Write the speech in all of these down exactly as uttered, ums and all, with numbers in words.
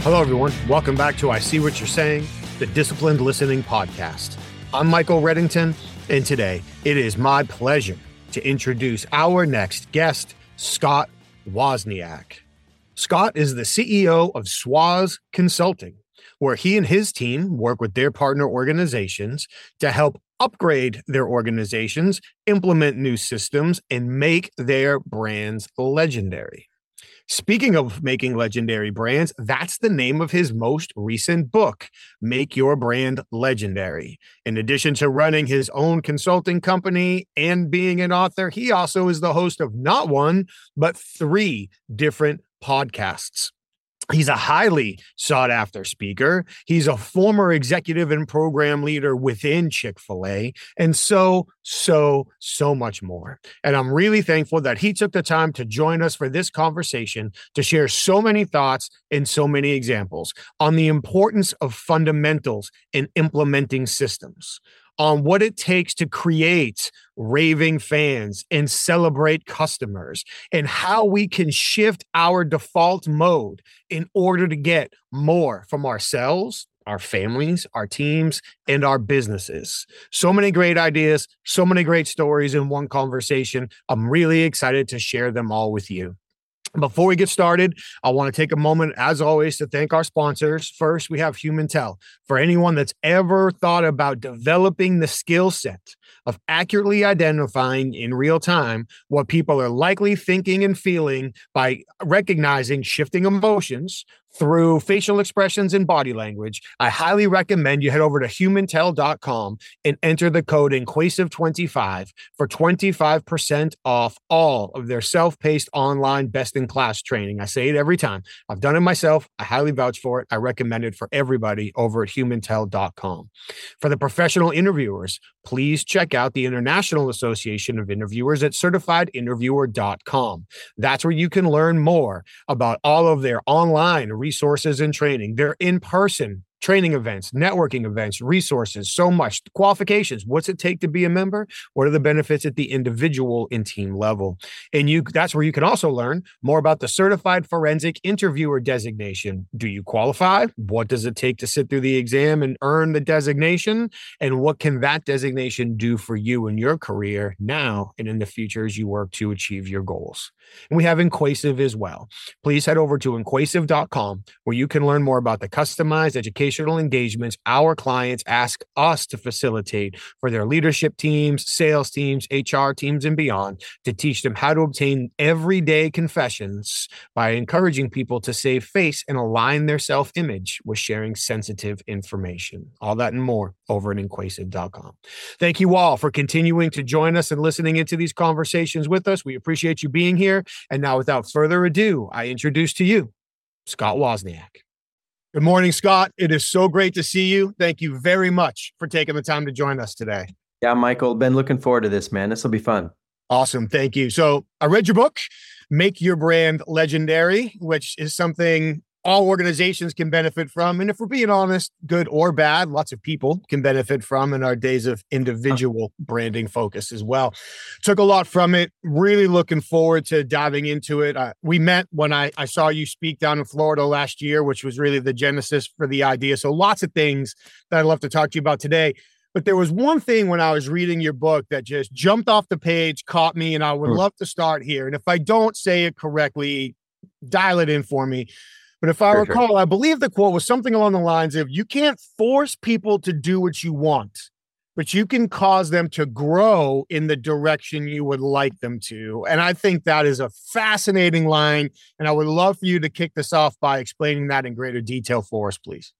Hello, everyone. Welcome back to I See What You're Saying, the Disciplined Listening Podcast. I'm Michael Reddington, and today it is my pleasure to introduce our next guest, Scott Wozniak. Scott is the C E O of Swaz Consulting, where he and his team work with their partner organizations to help upgrade their organizations, implement new systems, and make their brands legendary. Speaking of making legendary brands, that's the name of his most recent book, Make Your Brand Legendary. In addition to running his own consulting company and being an author, he also is the host of not one, but three different podcasts. He's a highly sought after speaker. He's a former executive and program leader within Chick-fil-A, and so, so, so much more. And I'm really thankful that he took the time to join us for this conversation to share so many thoughts and so many examples on the importance of fundamentals in implementing systems, on what it takes to create raving fans and celebrate customers, and how we can shift our default mode in order to get more from ourselves, our families, our teams, and our businesses. So many great ideas, so many great stories in one conversation. I'm really excited to share them all with you. Before we get started, I want to take a moment, as always, to thank our sponsors. First, we have HumanTel. For anyone that's ever thought about developing the skill set of accurately identifying in real time what people are likely thinking and feeling by recognizing shifting emotions through facial expressions and body language, I highly recommend you head over to humantel dot com and enter the code Inquasive twenty-five for twenty-five percent off all of their self-paced online best-in-class training. I say it every time. I've done it myself. I highly vouch for it. I recommend it for everybody over at humantel dot com. For the professional interviewers, please check out the International Association of Interviewers at certified interviewer dot com. That's where you can learn more about all of their online resources and training, their in-person training events, networking events, resources, so much. Qualifications. What's it take to be a member? What are the benefits at the individual and team level? And you that's where you can also learn more about the Certified Forensic Interviewer designation. Do you qualify? What does it take to sit through the exam and earn the designation? And what can that designation do for you in your career now and in the future as you work to achieve your goals? And we have Inquasive as well. Please head over to inquasive dot com where you can learn more about the customized education engagements our clients ask us to facilitate for their leadership teams, sales teams, H R teams, and beyond, to teach them how to obtain everyday confessions by encouraging people to save face and align their self-image with sharing sensitive information. All that and more over at inquasive dot com. Thank you all for continuing to join us and listening into these conversations with us. We appreciate you being here. And now, without further ado, I introduce to you Scott Wozniak. Good morning, Scott. It is so great to see you. Thank you very much for taking the time to join us today. Yeah, Michael, been looking forward to this, man. This will be fun. Awesome. Thank you. So I read your book, Make Your Brand Legendary, which is something all organizations can benefit from. And if we're being honest, good or bad, lots of people can benefit from in our days of individual branding focus as well. Took a lot from it. Really looking forward to diving into it. Uh, we met when I, I saw you speak down in Florida last year, which was really the genesis for the idea. So lots of things that I'd love to talk to you about today. But there was one thing when I was reading your book that just jumped off the page, caught me, and I would mm. love to start here. And if I don't say it correctly, dial it in for me. But if I For recall, sure. I believe the quote was something along the lines of, you can't force people to do what you want, but you can cause them to grow in the direction you would like them to. And I think that is a fascinating line. And I would love for you to kick this off by explaining that in greater detail for us, please.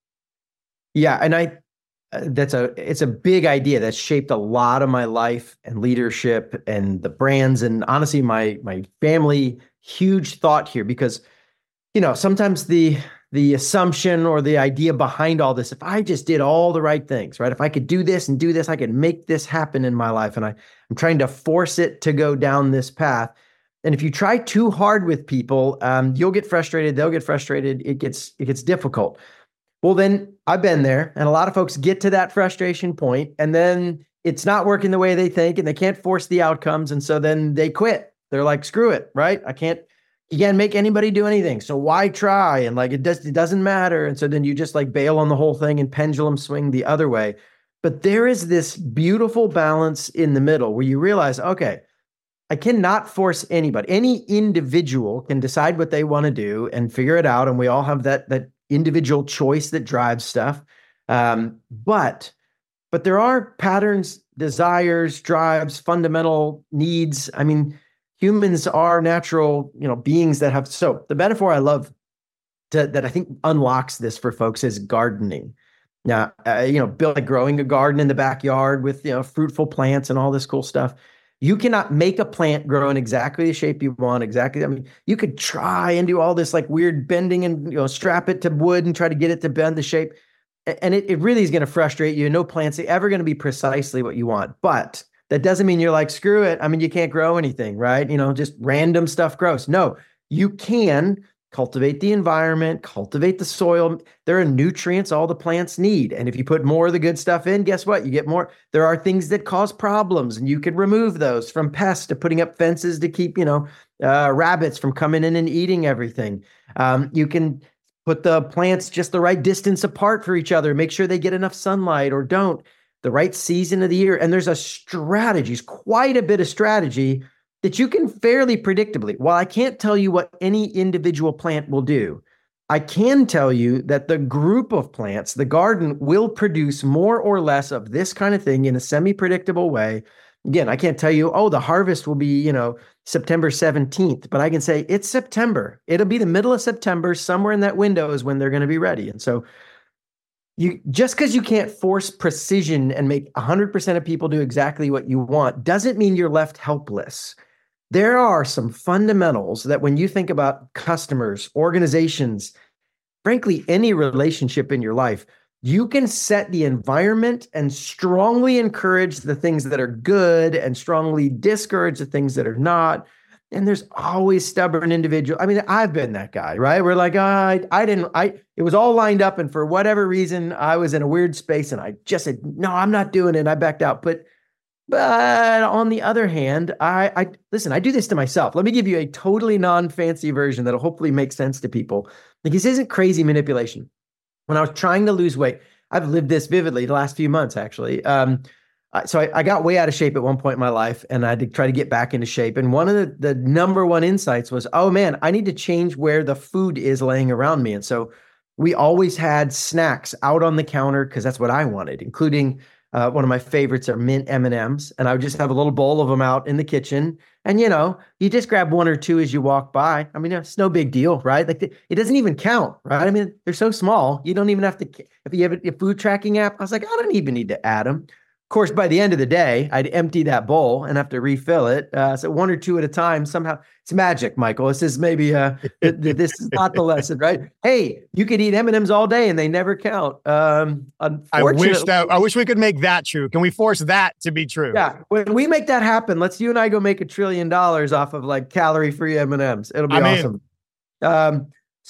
Yeah. And I, uh, that's a, it's a big idea that's shaped a lot of my life and leadership and the brands and honestly, my, my family, huge thought here, because you know, sometimes the the assumption or the idea behind all this, if I just did all the right things, right? If I could do this and do this, I could make this happen in my life. And I, I'm trying to force it to go down this path. And if you try too hard with people, um, you'll get frustrated. They'll get frustrated. It gets it gets difficult. Well, then I've been there, and a lot of folks get to that frustration point, and then it's not working the way they think, and they can't force the outcomes, and so then they quit. They're like, "Screw it, right? I can't." you can't make anybody do anything. So why try? And like, it does, it doesn't matter. And so then you just like bail on the whole thing and pendulum swing the other way. But there is this beautiful balance in the middle where you realize, okay, I cannot force anybody. Any individual can decide what they want to do and figure it out. And we all have that, that individual choice that drives stuff. Um, but, but there are patterns, desires, drives, fundamental needs. I mean, humans are natural, you know, beings that have, so the metaphor I love to, that I think unlocks this for folks is gardening. Now, uh, you know, build, like growing a garden in the backyard with, you know, fruitful plants and all this cool stuff. You cannot make a plant grow in exactly the shape you want. Exactly. I mean, you could try and do all this like weird bending and, you know, strap it to wood and try to get it to bend the shape. And it, it really is going to frustrate you. No plant's ever going to be precisely what you want. But that doesn't mean you're like, screw it. I mean, you can't grow anything, right? You know, just random stuff grows. No, you can cultivate the environment, cultivate the soil. There are nutrients all the plants need. And if you put more of the good stuff in, guess what? You get more. There are things that cause problems, and you can remove those, from pests to putting up fences to keep, you know, uh, rabbits from coming in and eating everything. Um, you can put the plants just the right distance apart for each other, make sure they get enough sunlight or don't, the right season of the year. And there's a strategy, quite a bit of strategy that you can fairly predictably. While I can't tell you what any individual plant will do, I can tell you that the group of plants, the garden, will produce more or less of this kind of thing in a semi-predictable way. Again, I can't tell you, oh, the harvest will be, you know, September seventeenth, but I can say it's September. It'll be the middle of September, somewhere in that window is when they're going to be ready. And so you just because you can't force precision and make one hundred percent of people do exactly what you want doesn't mean you're left helpless. There are some fundamentals that when you think about customers, organizations, frankly, any relationship in your life, you can set the environment and strongly encourage the things that are good and strongly discourage the things that are not. And there's always stubborn individual. I mean, I've been that guy, right? We're like, oh, I, I didn't, I, it was all lined up. And for whatever reason, I was in a weird space and I just said, no, I'm not doing it. And I backed out. But But on the other hand, I, I listen, I do this to myself. Let me give you a totally non-fancy version that'll hopefully make sense to people. Like, this isn't crazy manipulation. When I was trying to lose weight, I've lived this vividly the last few months, actually. Um, so I, I got way out of shape at one point in my life, and I had to try to get back into shape. And one of the, the number one insights was, oh man, I need to change where the food is laying around me. And so we always had snacks out on the counter because that's what I wanted, including Uh, one of my favorites are mint M and M's, and I would just have a little bowl of them out in the kitchen. And, you know, you just grab one or two as you walk by. I mean, it's no big deal, right? Like the, it doesn't even count, right? I mean, they're so small. You don't even have to, if you have a, a food tracking app, I was like, I don't even need to add them. Of course, by the end of the day, I'd empty that bowl and have to refill it. Uh, so one or two at a time, somehow it's magic, Michael. This is maybe, uh, th- th- this is not the lesson, right? Hey, you could eat M and M's all day and they never count. Um, I wish that, I wish we could make that true. Can we force that to be true? Yeah. When we make that happen, let's you and I go make a trillion dollars off of like calorie-free M and M's. It'll be I'm awesome. In. Um,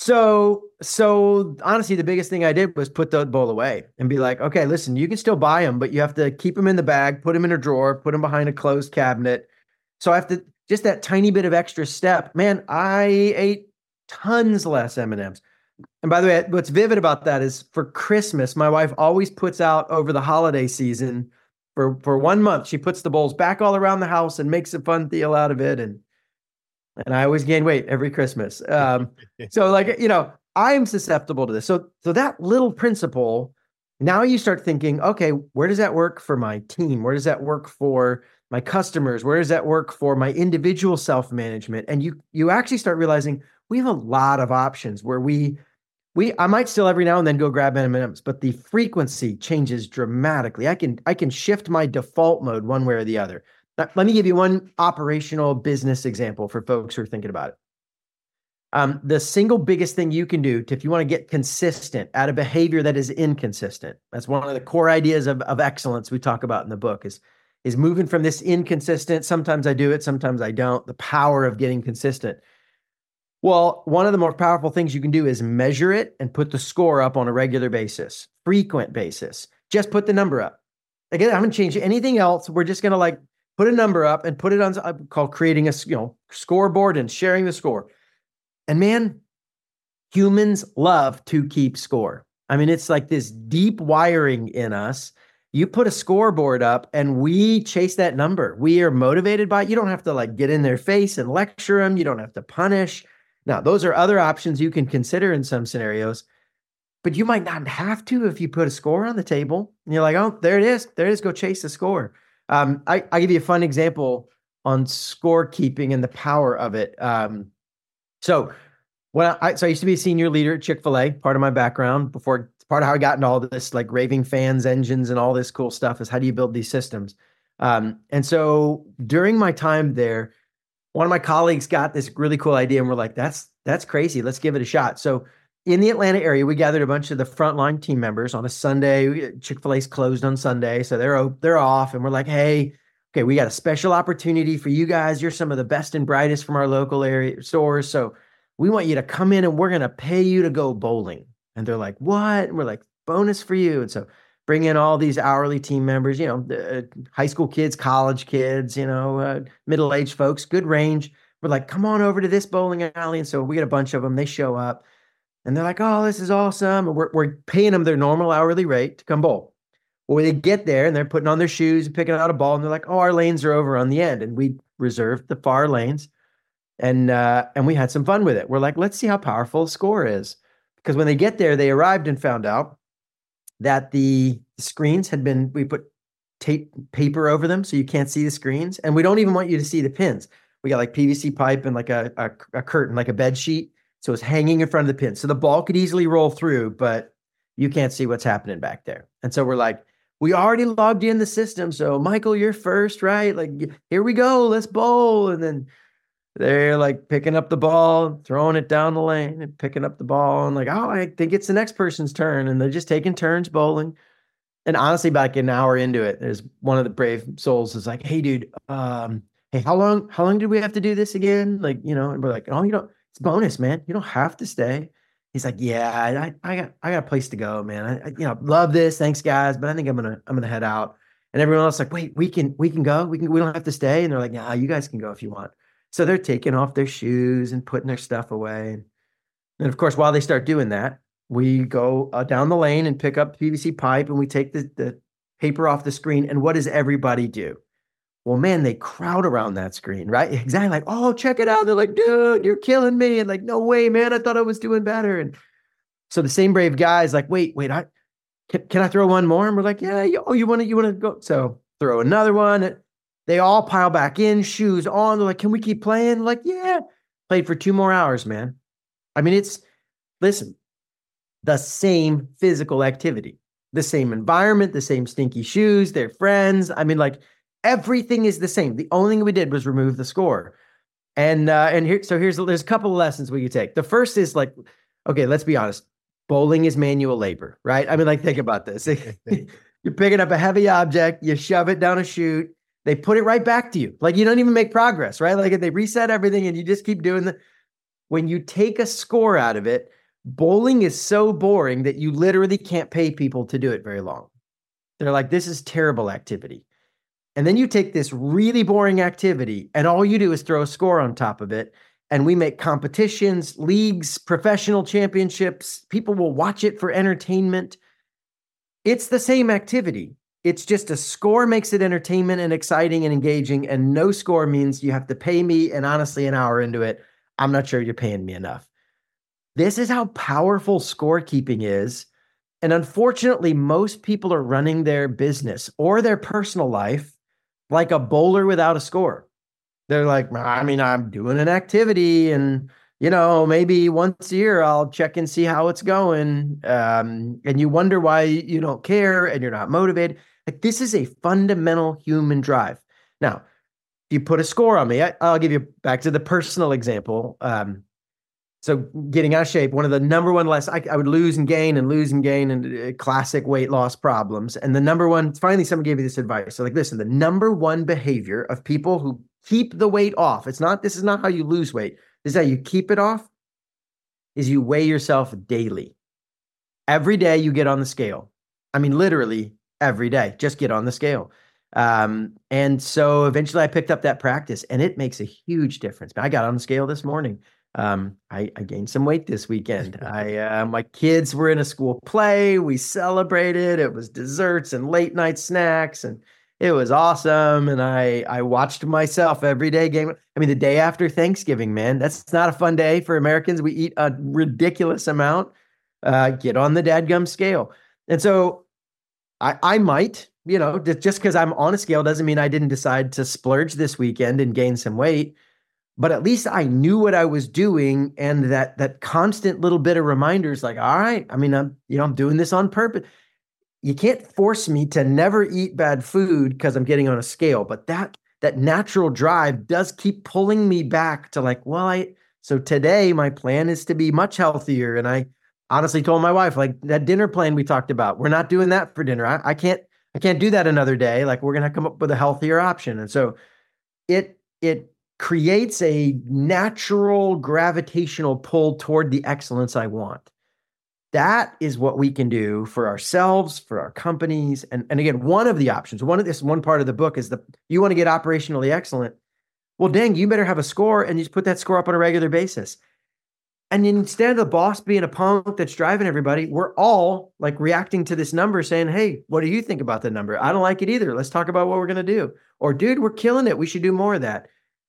So, so honestly, the biggest thing I did was put the bowl away and be like, okay, listen, you can still buy them, but you have to keep them in the bag, put them in a drawer, put them behind a closed cabinet. So I have to, just that tiny bit of extra step, man, I ate tons less M and M's. And by the way, what's vivid about that is for Christmas, my wife always puts out over the holiday season for, for one month, she puts the bowls back all around the house and makes a fun deal out of it. And And I always gain weight every Christmas. Um, so like, you know, I'm susceptible to this. So, so that little principle, now you start thinking, okay, where does that work for my team? Where does that work for my customers? Where does that work for my individual self-management? And you, you actually start realizing we have a lot of options where we, we, I might still every now and then go grab M and M's, but the frequency changes dramatically. I can, I can shift my default mode one way or the other. Let me give you one operational business example for folks who are thinking about it. Um, the single biggest thing you can do to, if you want to get consistent at a behavior that is inconsistent, that's one of the core ideas of, of excellence we talk about in the book is, is moving from this inconsistent, sometimes I do it, sometimes I don't, the power of getting consistent. Well, one of the more powerful things you can do is measure it and put the score up on a regular basis, frequent basis. Just put the number up. Again, I haven't changed anything else. We're just going to like, put a number up and put it on, called creating a you know scoreboard and sharing the score. And man, humans love to keep score. I mean, it's like this deep wiring in us. You put a scoreboard up and we chase that number. We are motivated by it. You don't have to like get in their face and lecture them. You don't have to punish. Now, those are other options you can consider in some scenarios, but you might not have to if you put a score on the table. And you're like, oh, there it is. There it is. Go chase the score. Um, I, I'll give you a fun example on scorekeeping and the power of it. Um, so when I, so I used to be a senior leader at Chick-fil-A. Part of my background before, part of how I got into all this, like raving fans, engines, and all this cool stuff is how do you build these systems? Um, and so during my time there, one of my colleagues got this really cool idea, and we're like, that's that's crazy. Let's give it a shot. So in the Atlanta area, we gathered a bunch of the frontline team members on a Sunday. Chick-fil-A's closed on Sunday, so they're they're off, and we're like, hey, okay, we got a special opportunity for you guys. You're some of the best and brightest from our local area stores, so we want you to come in and we're going to pay you to go bowling. And they're like, what? And we're like, bonus for you. And so bring in all these hourly team members, you know, uh, high school kids, college kids, you know, uh, middle-aged folks, good range. We're like, come on over to this bowling alley. And so we get a bunch of them. They show up and they're like, oh, this is awesome. And we're, we're paying them their normal hourly rate to come bowl. Well, when they get there and they're putting on their shoes and picking out a ball, and they're like, oh, our lanes are over on the end. And we reserved the far lanes. And uh, and we had some fun with it. We're like, let's see how powerful a score is. Because when they get there, they arrived and found out that the screens had been, we put tape paper over them so you can't see the screens. And we don't even want you to see the pins. We got like P V C pipe and like a, a, a curtain, like a bed sheet. So it's hanging in front of the pins. So the ball could easily roll through, but you can't see what's happening back there. And so we're like, we already logged in the system. So Michael, you're first, right? Like, here we go, let's bowl. And then they're like picking up the ball, throwing it down the lane and picking up the ball. And like, oh, I think it's the next person's turn. And they're just taking turns bowling. And honestly, back an hour into it, there's one of the brave souls is like, hey, dude, um, hey, how long, how long did we have to do this again? Like, you know, and we're like, oh, you don't, it's bonus, man. You don't have to stay. He's like, yeah, I, I got, I got a place to go, man. I, I you know, love this. Thanks, guys. But I think I'm going to, I'm going to head out. And everyone else like, wait, we can, we can go. We can, we don't have to stay. And they're like, yeah, you guys can go if you want. So they're taking off their shoes and putting their stuff away. And of course, while they start doing that, we go uh, down the lane and pick up P V C pipe and we take the, the paper off the screen. And what does everybody do? Well, man, they crowd around that screen, right? Exactly. Like, oh, check it out. They're like, dude, you're killing me. And like, no way, man. I thought I was doing better. And so the same brave guy is like, wait, wait, I can, can I throw one more? And we're like, yeah, you, oh, you want to, you want to go? So throw another one. They all pile back in, shoes on. They're like, can we keep playing? Like, yeah. Played for two more hours, man. I mean, it's, listen, the same physical activity, the same environment, the same stinky shoes, their friends. I mean, like, everything is the same. The only thing we did was remove the score. And uh, and here, so here's, there's a couple of lessons we could take. The first is like, okay, let's be honest. Bowling is manual labor, right? I mean, like, think about this. You're picking up a heavy object, you shove it down a chute, they put it right back to you. Like, you don't even make progress, right? Like, they reset everything and you just keep doing the, when you take a score out of it, bowling is so boring that you literally can't pay people to do it very long. They're like, this is terrible activity. And then you take this really boring activity and all you do is throw a score on top of it. And we make competitions, leagues, professional championships. People will watch it for entertainment. It's the same activity. It's just a score makes it entertainment and exciting and engaging. And no score means you have to pay me. And honestly, an hour into it, I'm not sure you're paying me enough. This is how powerful scorekeeping is. And unfortunately, most people are running their business or their personal life like a bowler without a score. They're like, I mean, I'm doing an activity and, you know, maybe once a year I'll check and see how it's going. Um, and you wonder why you don't care and you're not motivated. Like, this is a fundamental human drive. Now, you put a score on me. I, I'll give you back to the personal example. Um, so getting out of shape, one of the number one less, I, I would lose and gain and lose and gain and uh, classic weight loss problems. And the number one, finally, someone gave me this advice. So like, listen, the number one behavior of people who keep the weight off, it's not, this is not how you lose weight. This is how you keep it off, is you weigh yourself daily. Every day you get on the scale. I mean, literally every day, just get on the scale. Um, and so eventually I picked up that practice and it makes a huge difference. I got on the scale this morning. Um, I, I gained some weight this weekend. I uh, my kids were in a school play. We celebrated. It was desserts and late night snacks, and it was awesome. And I I watched myself every day. Game. I mean, the day after Thanksgiving, man, that's not a fun day for Americans. We eat a ridiculous amount. Uh, get on the dadgum scale, and so I I might. You know, just because I'm on a scale doesn't mean I didn't decide to splurge this weekend and gain some weight. But at least I knew what I was doing, and that that constant little bit of reminders, like, all right, I mean, I'm you know I'm doing this on purpose. You can't force me to never eat bad food because I'm getting on a scale, but that that natural drive does keep pulling me back to like, well, I so today my plan is to be much healthier, and I honestly told my wife, like, that dinner plan we talked about, we're not doing that for dinner. I, I can't I can't do that another day. Like, we're gonna come up with a healthier option, and so it it. creates a natural gravitational pull toward the excellence I want. That is what we can do for ourselves, for our companies. And, and again, one of the options, one of this one part of the book is the you want to get operationally excellent. Well, dang, you better have a score and you just put that score up on a regular basis. And instead of the boss being a punk that's driving everybody, we're all like reacting to this number saying, hey, what do you think about the number? I don't like it either. Let's talk about what we're going to do. Or, dude, we're killing it. We should do more of that.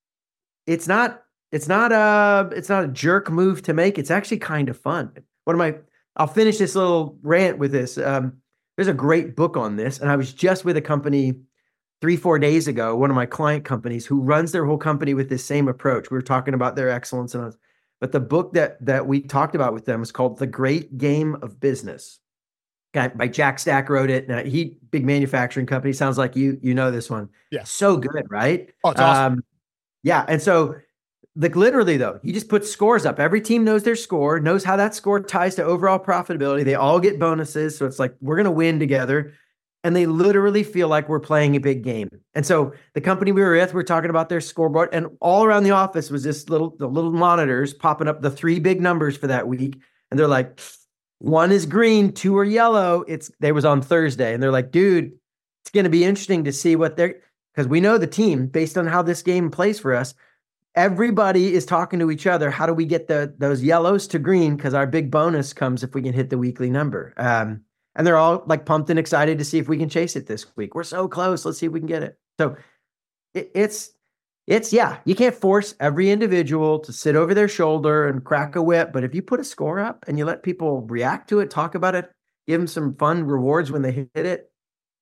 It's not, it's not a, it's not a jerk move to make. It's actually kind of fun. One of my, I'll finish this little rant with this. Um, there's a great book on this. And I was just with a company three, four days ago, one of my client companies who runs their whole company with this same approach. We were talking about their excellence. And but the book that, that we talked about with them is called The Great Game of Business. Guy by Jack Stack wrote it. Now, he, big manufacturing company. Sounds like you, you know this one. Yeah. So good, right? Oh, it's awesome. Um, Yeah. And so, like, literally, though, you just put scores up. Every team knows their score, knows how that score ties to overall profitability. They all get bonuses. So it's like, we're going to win together. And they literally feel like we're playing a big game. And so the company we were with, we we're talking about their scoreboard, and all around the office was this little, the little monitors popping up the three big numbers for that week. And they're like, one is green, two are yellow. It's, they was on Thursday. And they're like, dude, it's going to be interesting to see what they're, because we know the team based on how this game plays for us. Everybody is talking to each other. How do we get the those yellows to green? Because our big bonus comes if we can hit the weekly number. Um, and they're all like pumped and excited to see if we can chase it this week. We're so close. Let's see if we can get it. So it, it's it's yeah. You can't force every individual to sit over their shoulder and crack a whip. But if you put a score up and you let people react to it, talk about it, give them some fun rewards when they hit it,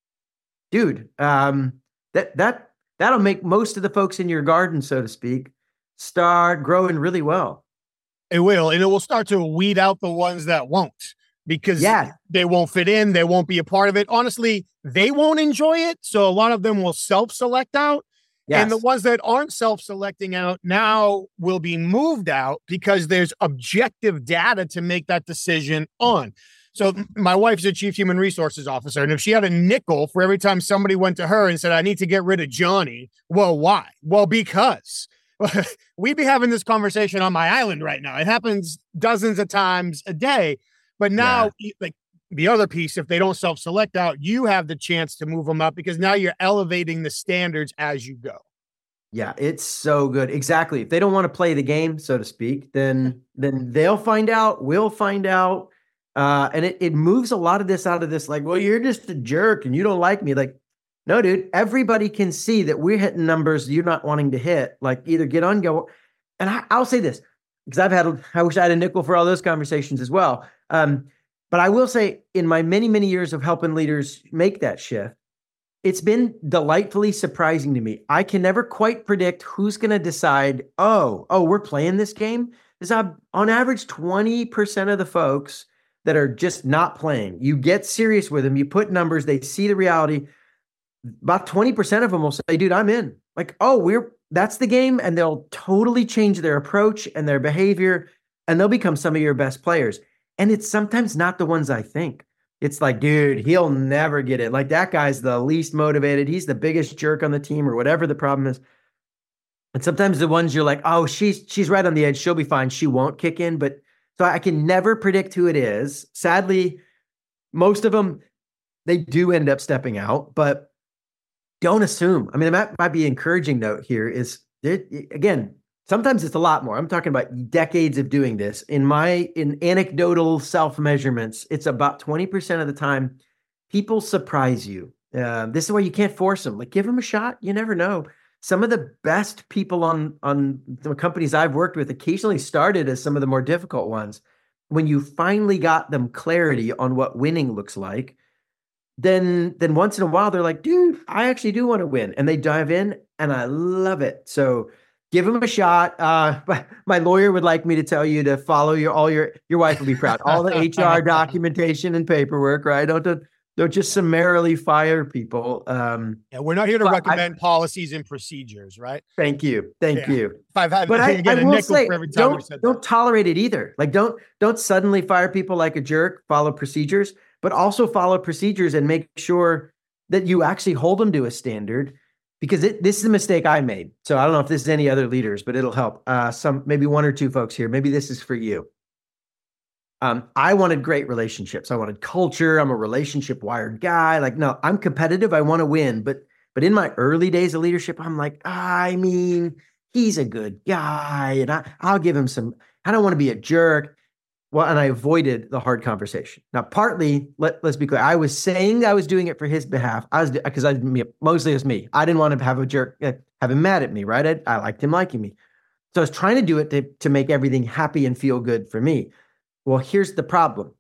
dude. Um, That that that'll make most of the folks in your garden, so to speak, start growing really well. It will, and it will start to weed out the ones that won't, because yeah. they won't fit in, they won't be a part of it. Honestly, they won't enjoy it, so a lot of them will self-select out. Yes. And the ones that aren't self-selecting out now will be moved out because there's objective data to make that decision on. So my wife's a chief human resources officer, and if she had a nickel for every time somebody went to her and said, I need to get rid of Johnny, well, why? Well, because we'd be having this conversation on my island right now. It happens dozens of times a day. But now, yeah. like the other piece, if they don't self-select out, you have the chance to move them up because now you're elevating the standards as you go. Yeah, it's so good. Exactly. If they don't want to play the game, so to speak, then then they'll find out, we'll find out. Uh, and it, it moves a lot of this out of this, like, well, you're just a jerk and you don't like me. Like, no, dude, everybody can see that we're hitting numbers you're not wanting to hit. Like, either get on, go. And I, I'll say this, because I've had, I wish I had a nickel for all those conversations as well. Um, but I will say, in my many, many years of helping leaders make that shift, it's been delightfully surprising to me. I can never quite predict who's going to decide, oh, oh, we're playing this game. There's a, on average, twenty percent of the folks that are just not playing. You get serious with them, you put numbers, they see the reality. About twenty percent of them will say, dude, I'm in. Like, oh, we're that's the game. And they'll totally change their approach and their behavior, and they'll become some of your best players. And it's sometimes not the ones I think. It's like, dude, he'll never get it. Like, that guy's the least motivated. He's the biggest jerk on the team, or whatever the problem is. And sometimes the ones you're like, oh, she's she's right on the edge. She'll be fine. She won't kick in. But so I can never predict who it is. Sadly, most of them, they do end up stepping out, but don't assume. I mean, that might be an encouraging note here is, it, again, Sometimes it's a lot more. I'm talking about decades of doing this. In my in anecdotal self-measurements, it's about twenty percent of the time people surprise you. Uh, this is why you can't force them. Like, give them a shot. You never know. Some of the best people on on the companies I've worked with occasionally started as some of the more difficult ones. When you finally got them clarity on what winning looks like, then then once in a while they're like, dude, I actually do want to win. And they dive in and I love it. So give them a shot. Uh, my lawyer would like me to tell you to follow your all your your wife will be proud. All the H R documentation and paperwork, right? Don't don't, don't just summarily fire people. Um, yeah, we're not here to recommend I, policies and procedures, right? Thank you, thank yeah. you. If I've had, but I, I a will say, for every time don't said don't that. tolerate it either. Like don't don't suddenly fire people like a jerk. Follow procedures, but also follow procedures and make sure that you actually hold them to a standard. Because it, this is a mistake I made. So I don't know if this is any other leaders, but it'll help. Uh, some maybe one or two folks here. Maybe this is for you. Um, I wanted great relationships. I wanted culture. I'm a relationship wired guy. Like, no, I'm competitive. I want to win. But but in my early days of leadership, I'm like, I mean, he's a good guy, and I, I'll give him some. I don't want to be a jerk. Well, and I avoided the hard conversation. Now, partly, let, let's be clear. I was saying I was doing it for his behalf. I was because I mostly it was me. I didn't want to have a jerk, have him mad at me, right? I, I liked him liking me. So I was trying to do it to, to make everything happy and feel good for me. Well, here's the problem.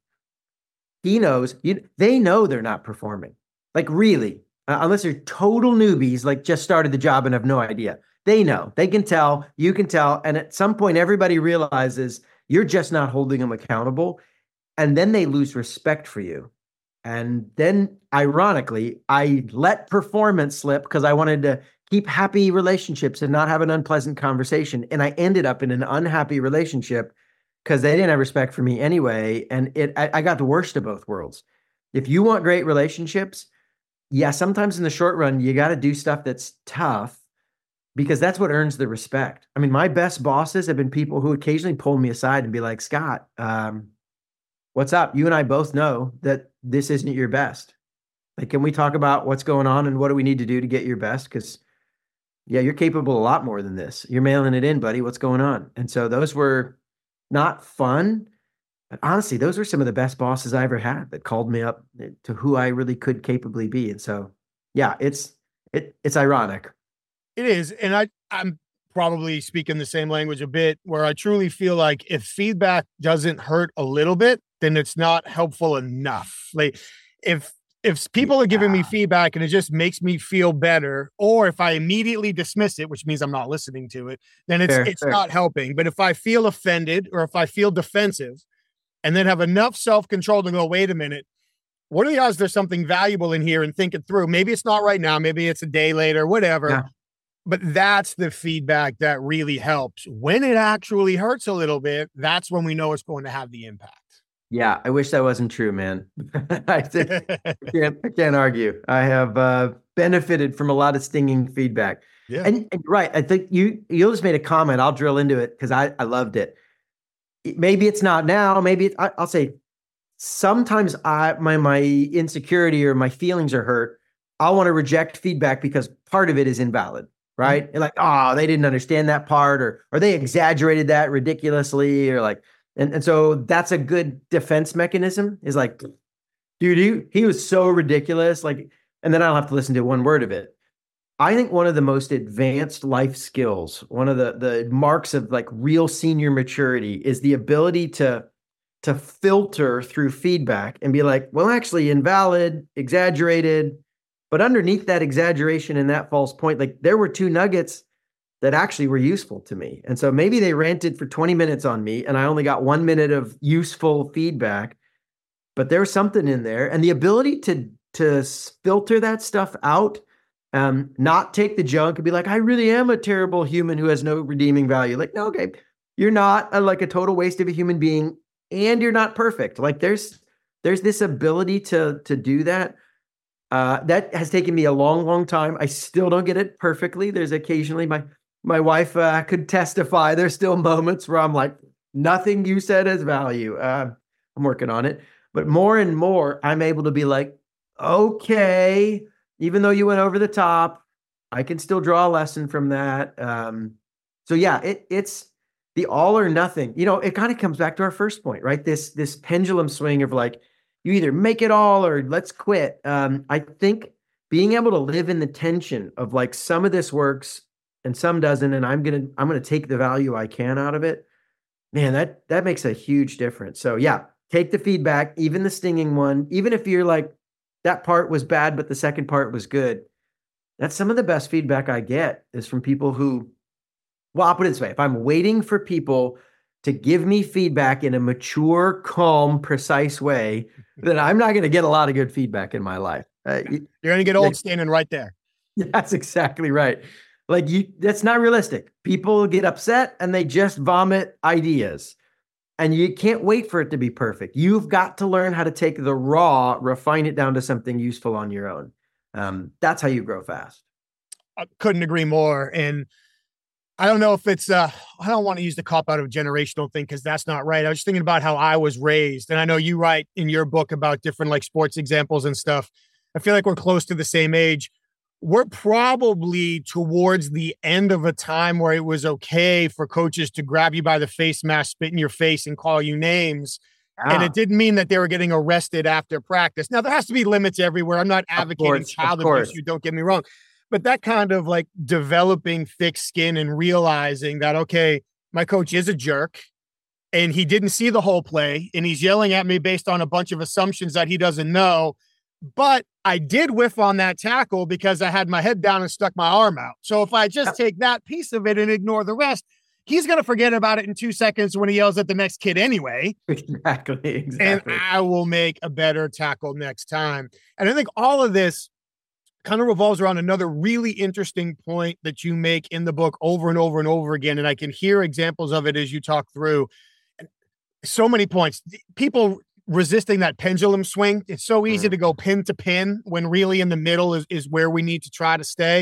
He knows, you, they know they're not performing. Like really, uh, unless they're total newbies, like just started the job and have no idea. They know, they can tell, you can tell. And at some point, everybody realizes you're just not holding them accountable. And then they lose respect for you. And then, ironically, I let performance slip because I wanted to keep happy relationships and not have an unpleasant conversation. And I ended up in an unhappy relationship because they didn't have respect for me anyway. And it, I, I got the worst of both worlds. If you want great relationships, yeah, sometimes in the short run, you got to do stuff that's tough, because that's what earns the respect. I mean, my best bosses have been people who occasionally pull me aside and be like, Scott, um, what's up? You and I both know that this isn't your best. Like, can we talk about what's going on and what do we need to do to get your best? Because, yeah, you're capable a lot more than this. You're mailing it in, buddy. What's going on? And so those were not fun. But honestly, those were some of the best bosses I ever had that called me up to who I really could capably be. And so, yeah, it's it it's ironic. It is. And I, I'm probably speaking the same language a bit, where I truly feel like if feedback doesn't hurt a little bit, then it's not helpful enough. Like if, if people are giving me feedback and it just makes me feel better, or if I immediately dismiss it, which means I'm not listening to it, then it's, fair, it's fair. not helping. But if I feel offended or if I feel defensive and then have enough self-control to go, wait a minute, what are the odds there's something valuable in here, and think it through? Maybe it's not right now. Maybe it's a day later, whatever. Yeah. But that's the feedback that really helps. When it actually hurts a little bit, that's when we know it's going to have the impact. Yeah, I wish that wasn't true, man. I, think, I, can't, I can't argue. I have uh, benefited from a lot of stinging feedback. Yeah. And, and right, I think you you just made a comment. I'll drill into it because I, I loved it. Maybe it's not now. Maybe it, I, I'll say sometimes I my my insecurity or my feelings are hurt. I'll want to reject feedback because part of it is invalid. Right. Mm-hmm. And like, oh, they didn't understand that part, or, or they exaggerated that ridiculously, or like, and, and so that's a good defense mechanism, is like, dude, he, he was so ridiculous. Like, and then I'll have to listen to one word of it. I think one of the most advanced life skills, one of the, the marks of like real senior maturity, is the ability to, to filter through feedback and be like, well, actually invalid, exaggerated. But underneath that exaggeration and that false point, like there were two nuggets that actually were useful to me. And so maybe they ranted for twenty minutes on me and I only got one minute of useful feedback, but there's something in there. And the ability to, to filter that stuff out, um, not take the junk and be like, I really am a terrible human who has no redeeming value. Like, no, okay, you're not a, like a total waste of a human being, and you're not perfect. Like there's, there's this ability to, to do that. Uh, that has taken me a long, long time. I still don't get it perfectly. There's occasionally my my wife uh, could testify. There's still moments where I'm like, nothing you said has value. Uh, I'm working on it. But more and more, I'm able to be like, okay, even though you went over the top, I can still draw a lesson from that. Um, So yeah, it, it's the all or nothing. You know, it kind of comes back to our first point, right? This this pendulum swing of like, you either make it all or let's quit. Um, I think being able to live in the tension of like some of this works and some doesn't, and I'm gonna I'm gonna take the value I can out of it. Man, that that makes a huge difference. So yeah, take the feedback, even the stinging one, even if you're like, that part was bad, but the second part was good. That's some of the best feedback I get is from people who, well, I'll put it this way. If I'm waiting for people to give me feedback in a mature, calm, precise way, then I'm not going to get a lot of good feedback in my life. Uh, You're going to get old standing right there. That's exactly right. Like you, that's not realistic. People get upset and they just vomit ideas. And you can't wait for it to be perfect. You've got to learn how to take the raw, refine it down to something useful on your own. Um, that's how you grow fast. I couldn't agree more. And I don't know if it's, uh, I don't want to use the cop out of generational thing because that's not right. I was just thinking about how I was raised. And I know you write in your book about different like sports examples and stuff. I feel like we're close to the same age. We're probably towards the end of a time where it was okay for coaches to grab you by the face mask, spit in your face, and call you names. Ah. And it didn't mean that they were getting arrested after practice. Now, there has to be limits everywhere. I'm not advocating course, child abuse. You don't get me wrong. But that kind of like developing thick skin and realizing that, okay, my coach is a jerk and he didn't see the whole play and he's yelling at me based on a bunch of assumptions that he doesn't know. But I did whiff on that tackle because I had my head down and stuck my arm out. So if I just take that piece of it and ignore the rest, he's going to forget about it in two seconds when he yells at the next kid anyway. Exactly, exactly. And I will make a better tackle next time. And I think all of this kind of revolves around another really interesting point that you make in the book over and over and over again. And I can hear examples of it as you talk through. So many points. People resisting that pendulum swing. It's so easy to go pin to pin when really in the middle is, is where we need to try to stay.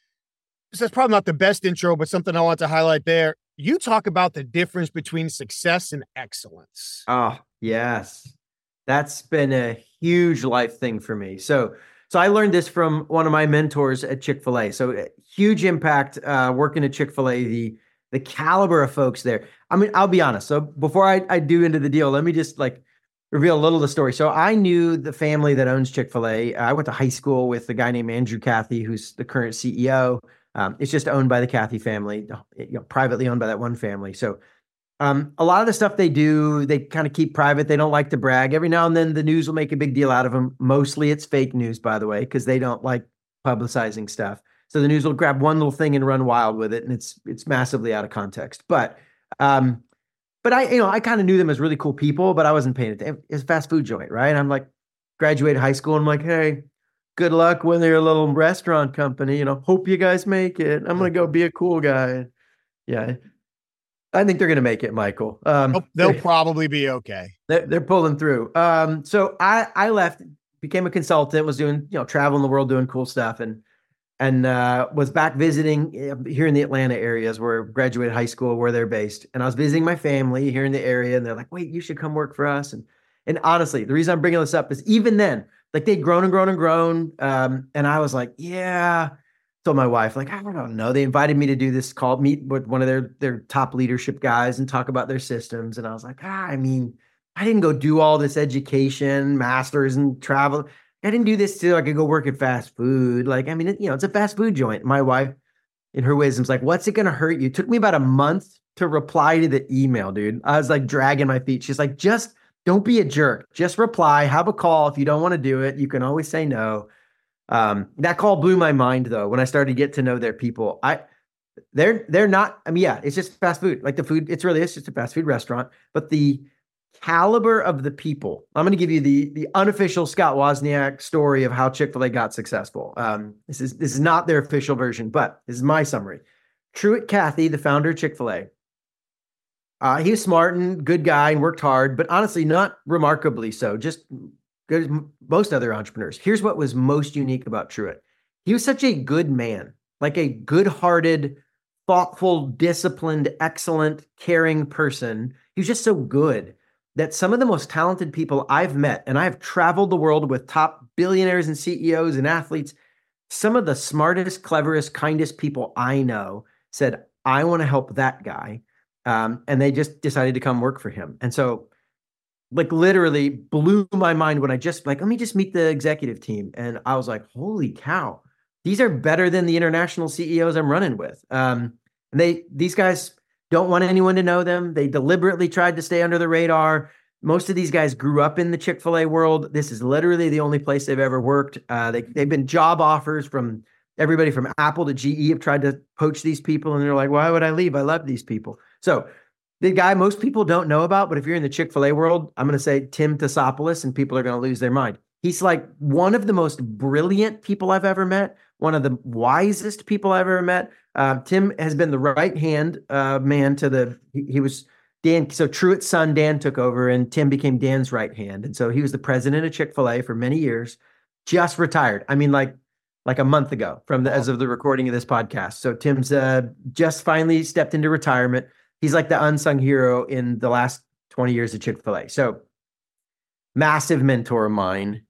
So that's probably not the best intro, but something I want to highlight there. You talk about the difference between success and excellence. Oh, yes. That's been a huge life thing for me. So, so I learned this from one of my mentors at Chick-fil-A. So huge impact uh, working at Chick-fil-A, the, the caliber of folks there. I mean, I'll be honest. So before I, I do into the deal, let me just like reveal a little of the story. So I knew the family that owns Chick-fil-A. I went to high school with a guy named Andrew Cathy, who's the current C E O. Um, it's just owned by the Cathy family, you know, privately owned by that one family. So um, a lot of the stuff they do, they kind of keep private. They don't like to brag. Every now and then the news will make a big deal out of them. Mostly it's fake news, by the way, because they don't like publicizing stuff. So the news will grab one little thing and run wild with it. And it's, it's massively out of context. But um, But I, you know, I kind of knew them as really cool people, but I wasn't paying attention. It's a fast food joint, right? I'm like, graduated high school. And I'm like, hey, good luck when they're a little restaurant company. You know, hope you guys make it. I'm going to go be a cool guy. Yeah. I think they're going to make it, Michael. Um, they'll, they'll probably be okay. They're, they're pulling through. Um, so I, I left, became a consultant, was doing, you know, traveling the world, doing cool stuff. And, and uh, was back visiting here in the Atlanta areas where I graduated high school, where they're based. And I was visiting my family here in the area. And they're like, wait, you should come work for us. And, and honestly, the reason I'm bringing this up is even then, like they'd grown and grown and grown. Um, and I was like, yeah. Told my wife, like, I don't know. They invited me to do this call, meet with one of their, their top leadership guys and talk about their systems. And I was like, ah, I mean, I didn't go do all this education, masters and travel. I didn't do this so I could go work at fast food. Like, I mean, it, you know, it's a fast food joint. My wife, in her wisdom's like, what's it going to hurt you? It took me about a month to reply to the email, dude. I was like dragging my feet. She's like, just don't be a jerk. Just reply, have a call. If you don't want to do it, you can always say no. Um, that call blew my mind though. When I started to get to know their people, I, they're, they're not, I mean, yeah, it's just fast food. Like the food, it's really, it's just a fast food restaurant, but the caliber of the people. I'm going to give you the, the unofficial Scott Wozniak story of how Chick-fil-A got successful. Um, this is, this is not their official version, but this is my summary. Truett Cathy, the founder of Chick-fil-A, uh, he was smart and good guy and worked hard, but honestly, not remarkably so. Just good as most other entrepreneurs. Here's what was most unique about Truett. He was such a good man, like a good-hearted, thoughtful, disciplined, excellent, caring person. He was just so good that some of the most talented people I've met, and I've traveled the world with top billionaires and C E Os and athletes, some of the smartest, cleverest, kindest people I know said, I want to help that guy. Um, and they just decided to come work for him. And so like literally blew my mind when I just like, let me just meet the executive team. And I was like, holy cow, these are better than the international C E Os I'm running with. Um, and they, these guys don't want anyone to know them. They deliberately tried to stay under the radar. Most of these guys grew up in the Chick-fil-A world. This is literally the only place they've ever worked. Uh, they, they've been job offers from everybody from Apple to G E have tried to poach these people. And they're like, why would I leave? I love these people. So the guy most people don't know about, but if you're in the Chick-fil-A world, I'm going to say Tim Tassopoulos, and people are going to lose their mind. He's like one of the most brilliant people I've ever met, one of the wisest people I've ever met. Uh, Tim has been the right-hand uh, man to the, he, he was Dan, so Truett's son, Dan, took over, and Tim became Dan's right hand. And so he was the president of Chick-fil-A for many years, just retired. I mean, like, like a month ago from the, as of the recording of this podcast. So Tim's uh, just finally stepped into retirement. He's like the unsung hero in the last twenty years of Chick-fil-A. So massive mentor of mine.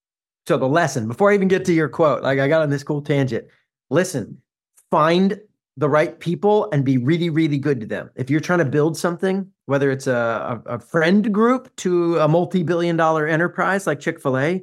So the lesson, before I even get to your quote, like I got on this cool tangent, listen, find the right people and be really, really good to them. If you're trying to build something, whether it's a, a, a friend group to a multi-billion dollar enterprise like Chick-fil-A,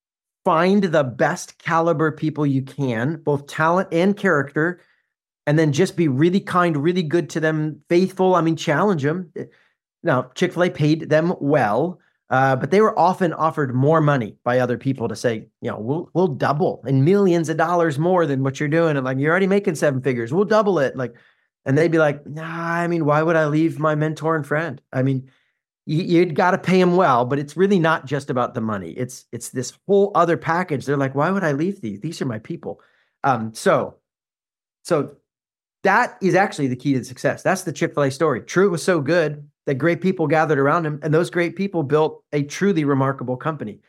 find the best caliber people you can, both talent and character, and then just be really kind, really good to them, faithful. I mean, challenge them. Now, Chick-fil-A paid them well, uh, but they were often offered more money by other people to say, you know, we'll we'll double and millions of dollars more than what you're doing. And like, you're already making seven figures. We'll double it. Like, and they'd be like, nah, I mean, why would I leave my mentor and friend? I mean, you, you'd got to pay them well, but it's really not just about the money. It's it's this whole other package. They're like, why would I leave these? These are my people. Um, so, so. That is actually the key to success. That's the Chick-fil-A story. Truett was so good that great people gathered around him, and those great people built a truly remarkable company.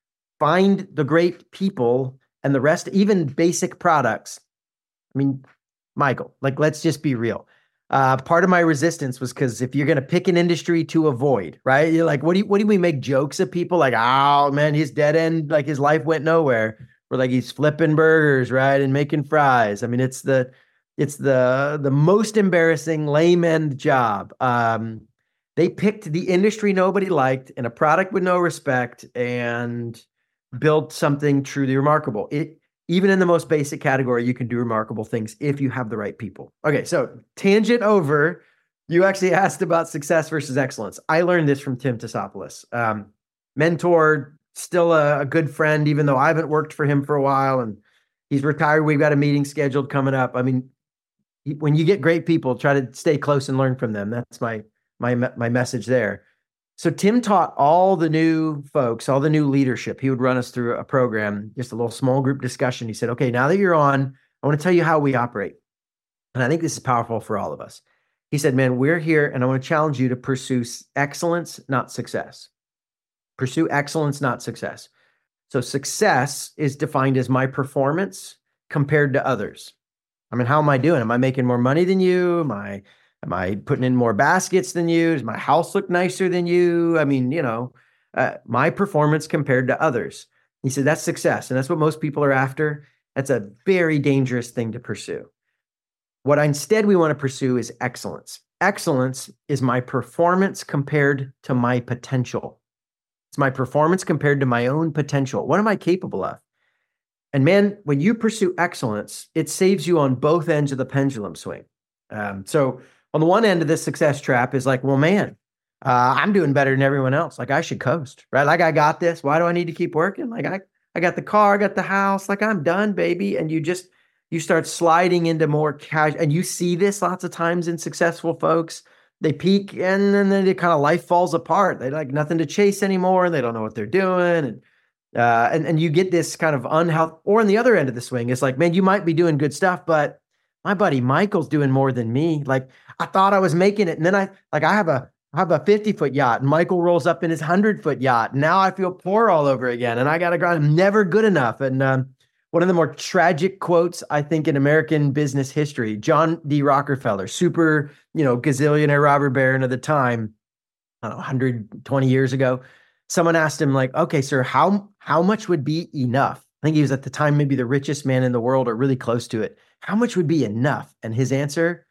Find the great people and the rest, even basic products. I mean, Michael, like, let's just be real. Uh, part of my resistance was because if you're going to pick an industry to avoid, right? You're like, what do you, what do we make jokes of people like, oh man, he's dead end, like his life went nowhere. Or like he's flipping burgers, right? And making fries. I mean, it's the, It's the the most embarrassing lame end job. Um, they picked the industry nobody liked and a product with no respect and built something truly remarkable. It even in the most basic category, you can do remarkable things if you have the right people. Okay, so tangent over. You actually asked about success versus excellence. I learned this from Tim Tassopoulos, um, mentor, still a, a good friend, even though I haven't worked for him for a while and he's retired. We've got a meeting scheduled coming up. I mean, when you get great people, try to stay close and learn from them. That's my my my message there. So Tim taught all the new folks, all the new leadership. He would run us through a program, just a little small group discussion. He said, okay, now that you're on, I want to tell you how we operate. And I think this is powerful for all of us. He said, man, we're here and I want to challenge you to pursue excellence, not success. Pursue excellence, not success. So success is defined as my performance compared to others. I mean, how am I doing? Am I making more money than you? Am I, am I putting in more baskets than you? Does my house look nicer than you? I mean, you know, uh, my performance compared to others. He said, that's success. And that's what most people are after. That's a very dangerous thing to pursue. What instead we want to pursue is excellence. Excellence is my performance compared to my potential. It's my performance compared to my own potential. What am I capable of? And man, when you pursue excellence, it saves you on both ends of the pendulum swing. Um, so on the one end of this success trap is like, well, man, uh, I'm doing better than everyone else. Like I should coast, right? Like I got this. Why do I need to keep working? Like I, I got the car, I got the house, like I'm done, baby. And you just, you start sliding into more casual, and you see this lots of times in successful folks. They peak and then they kind of life falls apart. They like nothing to chase anymore. They don't know what they're doing. And Uh, and, and you get this kind of unhealthy, or on the other end of the swing, it's like, man, you might be doing good stuff, but my buddy Michael's doing more than me. Like I thought I was making it. And then I, like I have a, I have a fifty foot yacht and Michael rolls up in his hundred foot yacht. And now I feel poor all over again. And I got to go, I'm never good enough. And um, one of the more tragic quotes, I think, in American business history, John D. Rockefeller, super, you know, gazillionaire robber baron of the time, I don't know, one hundred twenty years ago. Someone asked him like, okay, sir, how, how much would be enough? I think he was at the time, maybe the richest man in the world or really close to it. How much would be enough? And his answer,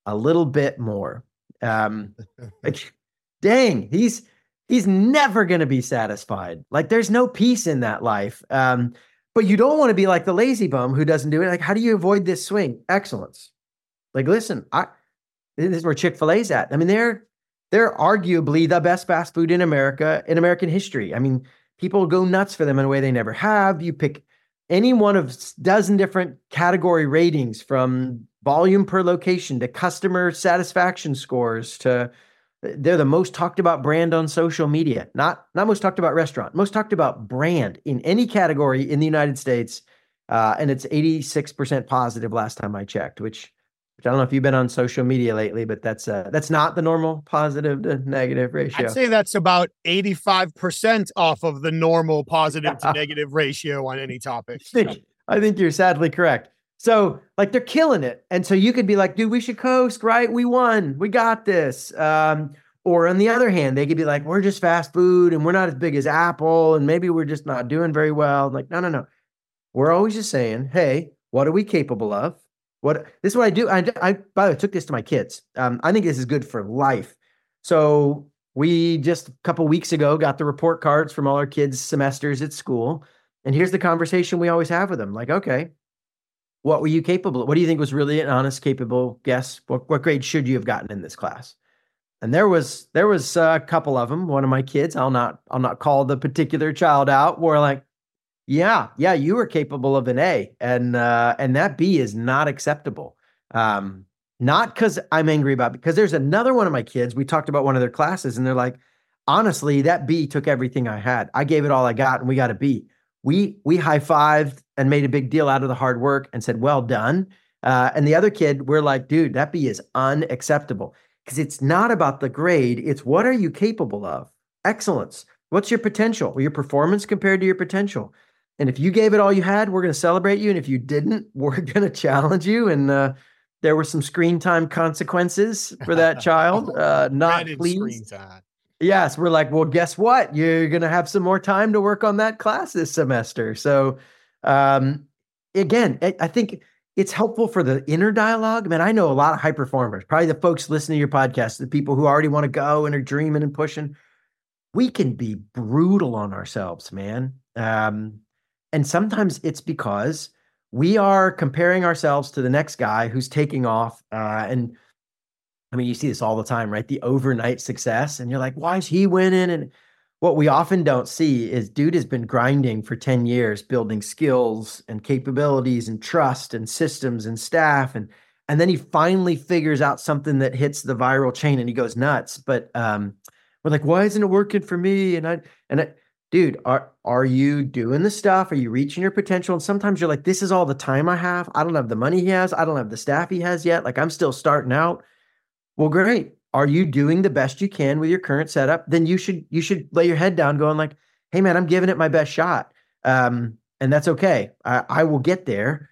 a little bit more. Um, like, dang, he's he's never going to be satisfied. Like there's no peace in that life. Um, but you don't want to be like the lazy bum who doesn't do it. Like, how do you avoid this swing? Excellence. Like, listen, I this is where Chick-fil-A's at. I mean, they're they're arguably the best fast food in America, in American history. I mean, people go nuts for them in a way they never have. You pick any one of a dozen different category ratings, from volume per location to customer satisfaction scores to they're the most talked about brand on social media. Not not most talked about restaurant, most talked about brand in any category in the United States. Uh, and it's eighty-six percent positive last time I checked, which, which I don't know if you've been on social media lately, but that's uh, that's not the normal positive to negative ratio. I'd say that's about eighty-five percent off of the normal positive to negative ratio on any topic. I think, I think you're sadly correct. So like they're killing it. And so you could be like, dude, we should coast, right? We won. We got this. Um, or on the other hand, they could be like, we're just fast food and we're not as big as Apple. And maybe we're just not doing very well. Like, no, no, no. We're always just saying, hey, what are we capable of? What this is what I do. I, I by the way, took this to my kids. Um, I think this is good for life. So we just a couple weeks ago got the report cards from all our kids' semesters at school. And here's the conversation we always have with them. Like, okay, what were you capable of? What do you think was really an honest, capable guess? What, what grade should you have gotten in this class? And there was there was a couple of them. One of my kids, I'll not I'll not call the particular child out, were like, yeah, yeah, you were capable of an A, and uh, and that B is not acceptable. Um, not because I'm angry about it, because there's another one of my kids. We talked about one of their classes, and they're like, honestly, that B took everything I had. I gave it all I got, and we got a B. We we high-fived and made a big deal out of the hard work and said, well done. Uh, and the other kid, we're like, dude, that B is unacceptable, because it's not about the grade. It's what are you capable of? Excellence. What's your potential? Your performance compared to your potential. And if you gave it all you had, we're going to celebrate you. And if you didn't, we're going to challenge you. And uh, there were some screen time consequences for that child. Uh, not pleased. Yes, we're like, well, guess what? You're going to have some more time to work on that class this semester. So um, again, I, I think it's helpful for the inner dialogue. Man, I know a lot of high performers, probably the folks listening to your podcast, the people who already want to go and are dreaming and pushing. We can be brutal on ourselves, man. Um, and sometimes it's because we are comparing ourselves to the next guy who's taking off. Uh, and I mean, you see this all the time, right? The overnight success. And you're like, why is he winning? And what we often don't see is dude has been grinding for ten years, building skills and capabilities and trust and systems and staff. And, and then he finally figures out something that hits the viral chain and he goes nuts. But um, we're like, why isn't it working for me? And I, and I, dude, are, are you doing the stuff? Are you reaching your potential? And sometimes you're like, this is all the time I have. I don't have the money he has. I don't have the staff he has yet. Like I'm still starting out. Well, great. Are you doing the best you can with your current setup? Then you should you should lay your head down going like, hey, man, I'm giving it my best shot. Um, and that's okay. I, I will get there.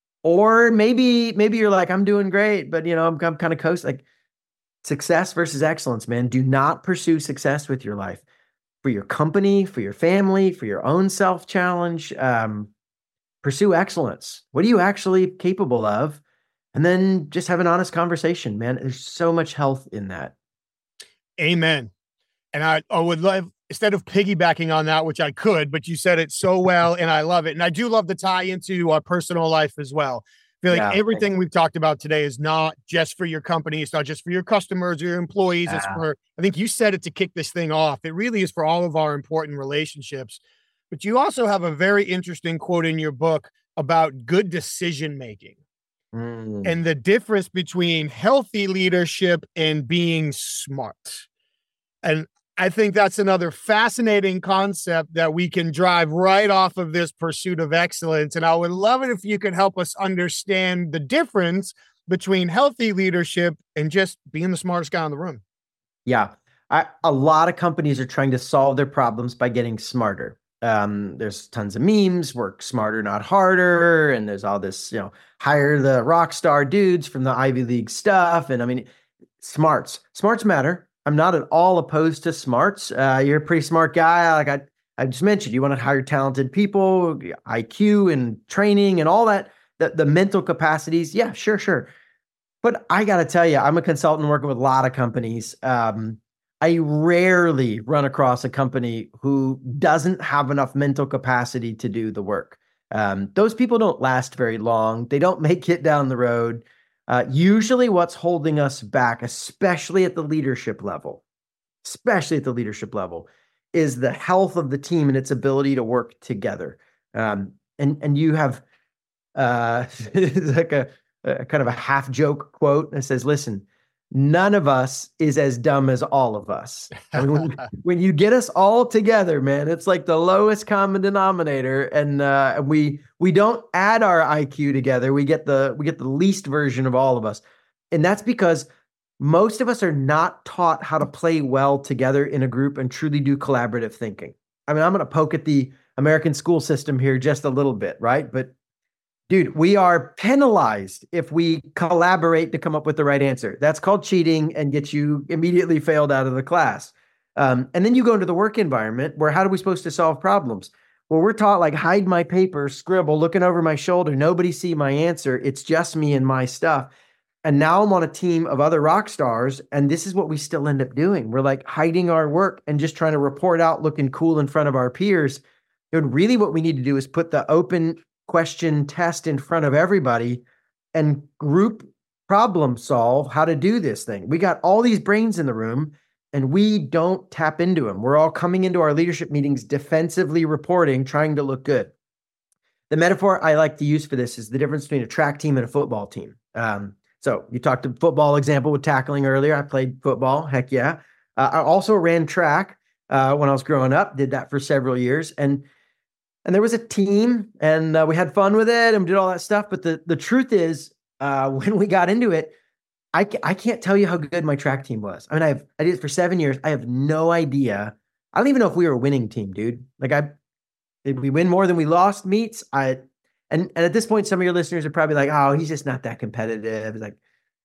Or maybe maybe you're like, I'm doing great, but, you know, I'm, I'm kind of coast. Like success versus excellence, man. Do not pursue success with your life. For your company, for your family, for your own self-challenge. Um, pursue excellence. What are you actually capable of? And then just have an honest conversation, man. There's so much health in that. Amen. And I, I would love, instead of piggybacking on that, which I could, but you said it so well, and I love it. And I do love the tie into our personal life as well. I feel like yeah, everything we've talked about today is not just for your company. It's not just for your customers or your employees. Yeah. It's for, I think you said it to kick this thing off. It really is for all of our important relationships. But you also have a very interesting quote in your book about good decision-making. Mm. And the difference between healthy leadership and being smart. And I think that's another fascinating concept that we can drive right off of this pursuit of excellence. And I would love it if you could help us understand the difference between healthy leadership and just being the smartest guy in the room. Yeah. I, a lot of companies are trying to solve their problems by getting smarter. Um, there's tons of memes, work smarter, not harder. And there's all this, you know, hire the rock star dudes from the Ivy League stuff. And I mean, smarts, smarts matter. I'm not at all opposed to smarts. Uh, you're a pretty smart guy. Like I, I just mentioned, you want to hire talented people, I Q and training and all that, the, the mental capacities. Yeah, sure, sure. But I got to tell you, I'm a consultant working with a lot of companies. Um, I rarely run across a company who doesn't have enough mental capacity to do the work. Um, those people don't last very long. They don't make it down the road. Uh, usually what's holding us back, especially at the leadership level, especially at the leadership level, is the health of the team and its ability to work together. Um, and, and you have uh, like a, a kind of a half joke quote that says, listen, none of us is as dumb as all of us. I mean, when, when you get us all together, man, it's like the lowest common denominator, and uh, we we don't add our I Q together. We get the we get the least version of all of us, and that's because most of us are not taught how to play well together in a group and truly do collaborative thinking. I mean, I'm going to poke at the American school system here just a little bit, right? But dude, we are penalized if we collaborate to come up with the right answer. That's called cheating and gets you immediately failed out of the class. Um, and then you go into the work environment where how are we supposed to solve problems? Well, we're taught like hide my paper, scribble, looking over my shoulder. Nobody see my answer. It's just me and my stuff. And now I'm on a team of other rock stars, and this is what we still end up doing. We're like hiding our work and just trying to report out looking cool in front of our peers. And really what we need to do is put the open question test in front of everybody and group problem solve how to do this thing. We got all these brains in the room and we don't tap into them. We're all coming into our leadership meetings defensively reporting, trying to look good. The metaphor I like to use for this is the difference between a track team and a football team. Um, so you talked to football example with tackling earlier. I played football. Heck yeah. Uh, I also ran track uh, when I was growing up, did that for several years. And And there was a team, and uh, we had fun with it and did all that stuff. But the, the truth is, uh, when we got into it, I, ca- I can't tell you how good my track team was. I mean, I have I did it for seven years. I have no idea. I don't even know if we were a winning team, dude. Like, I did we win more than we lost meets? I and and at this point, some of your listeners are probably like, "Oh, he's just not that competitive." It's like,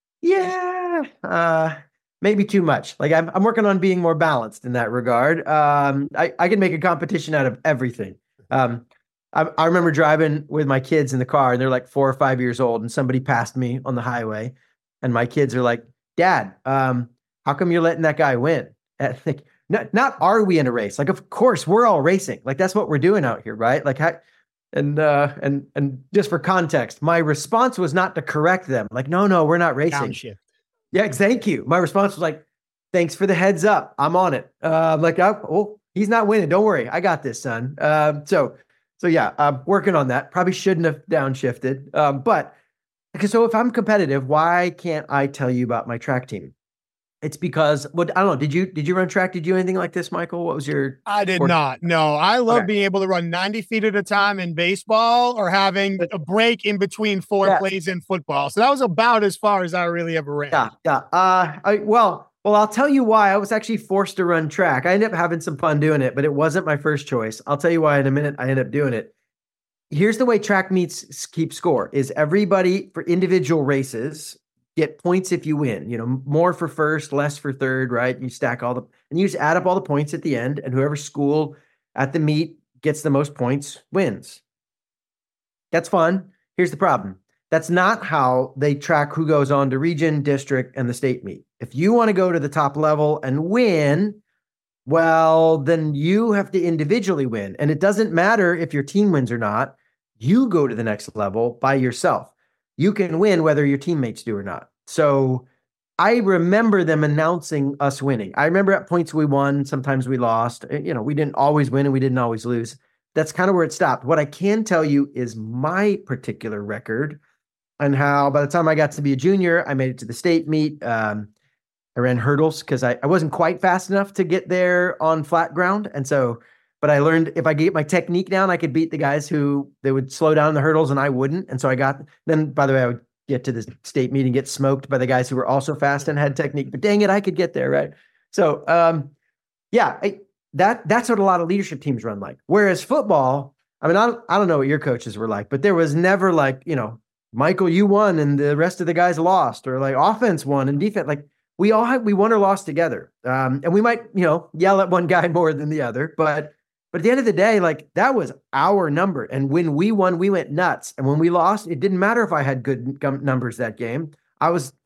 yeah, uh, maybe too much. Like, I'm I'm working on being more balanced in that regard. Um, I I can make a competition out of everything. Um, I, I remember driving with my kids in the car, and they're like four or five years old, and somebody passed me on the highway, and my kids are like, "Dad, um, how come you're letting that guy win?" And like, not, not are we in a race? Like, of course we're all racing. Like, that's what we're doing out here, right? Like, how, and uh, and and just for context, my response was not to correct them. Like, no, no, we're not racing. Downshift. Yeah, thank you. My response was like, "Thanks for the heads up. I'm on it." Uh, I'm like, oh. oh He's not winning. Don't worry. I got this, son. Um, so, so yeah, I'm working on that. Probably shouldn't have downshifted. Um, but because so if I'm competitive, why can't I tell you about my track team? It's because what I don't know. Did you did you run track? Did you do anything like this, Michael? What was your? I did sport? not. No, I love Okay. being able to run ninety feet at a time in baseball or having a break in between four Yeah. plays in football. So that was about as far as I really ever ran. Yeah, yeah. Uh, I, well. Well, I'll tell you why I was actually forced to run track. I ended up having some fun doing it, but it wasn't my first choice. I'll tell you why in a minute I ended up doing it. Here's the way track meets keep score is everybody for individual races get points if you win, you know, more for first, less for third, right? You stack all the, and you just add up all the points at the end, and whoever school at the meet gets the most points wins. That's fun. Here's the problem. That's not how they track who goes on to region, district, and the state meet. If you want to go to the top level and win, well, then you have to individually win. And it doesn't matter if your team wins or not. You go to the next level by yourself. You can win whether your teammates do or not. So I remember them announcing us winning. I remember at points we won, sometimes we lost. You know, we didn't always win and we didn't always lose. That's kind of where it stopped. What I can tell you is my particular record and how by the time I got to be a junior, I made it to the state meet. Um, I ran hurdles because I, I wasn't quite fast enough to get there on flat ground. And so, but I learned if I get my technique down, I could beat the guys who they would slow down the hurdles and I wouldn't. And so I got, then by the way, I would get to the state meet and get smoked by the guys who were also fast and had technique, but dang it, I could get there. Right. So, um, yeah, I, that, that's what a lot of leadership teams run like. Whereas football, I mean, I don't, I don't know what your coaches were like, but there was never like, you know, Michael, you won and the rest of the guys lost, or like offense won and defense. Like we all had, we won or lost together. Um, and we might, you know, yell at one guy more than the other, but, but at the end of the day, like that was our number. And when we won, we went nuts. And when we lost, it didn't matter if I had good gum- numbers that game. I was,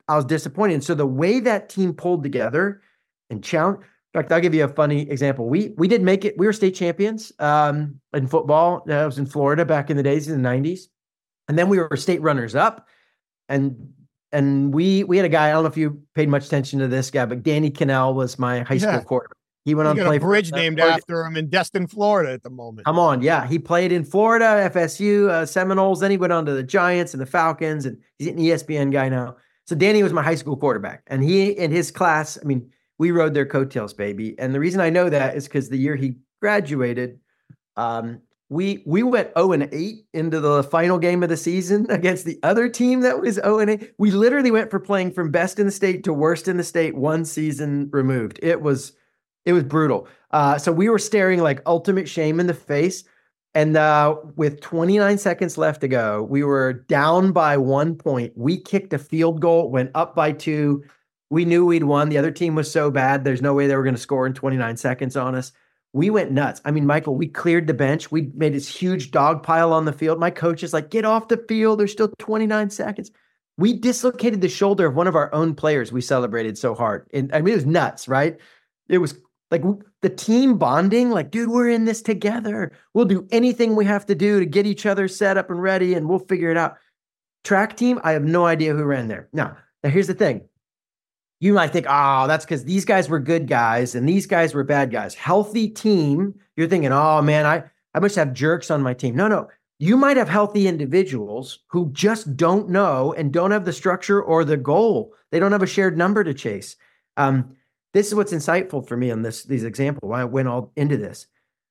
I was disappointed. And so the way that team pulled together and challenge, in fact, I'll give you a funny example. We we did make it. We were state champions um, in football. I was in Florida back in the days in the nineties. And then we were state runners up. And and we we had a guy, I don't know if you paid much attention to this guy, but Danny Cannell was my high school Yeah. quarterback. He went You on to got play a bridge for, named uh, after him in Destin, Florida at the moment. Come on, yeah. He played in Florida, F S U, uh, Seminoles. Then he went on to the Giants and the Falcons, and he's an E S P N guy now. So Danny was my high school quarterback, and he in his class, I mean, we rode their coattails, baby. And the reason I know that is because the year he graduated, um, we we went oh and eight into the final game of the season against the other team that was oh and eight. We literally went for playing from best in the state to worst in the state, one season removed. It was it was brutal. Uh, so we were staring like ultimate shame in the face. And uh, with twenty-nine seconds left to go, we were down by one point. We kicked a field goal, went up by two. We knew we'd won. The other team was so bad, there's no way they were going to score in twenty-nine seconds on us. We went nuts. I mean, Michael, we cleared the bench. We made this huge dog pile on the field. My coach is like, get off the field. There's still twenty-nine seconds. We dislocated the shoulder of one of our own players. We celebrated so hard. And I mean, it was nuts, right? It was like the team bonding, like, dude, we're in this together. We'll do anything we have to do to get each other set up and ready, and we'll figure it out. Track team, I have no idea who ran there. Now, now here's the thing. You might think, oh, that's because these guys were good guys and these guys were bad guys. Healthy team, you're thinking, oh, man, I, I must have jerks on my team. No, no. You might have healthy individuals who just don't know and don't have the structure or the goal. They don't have a shared number to chase. Um, This is what's insightful for me on this, these examples, why I went all into this.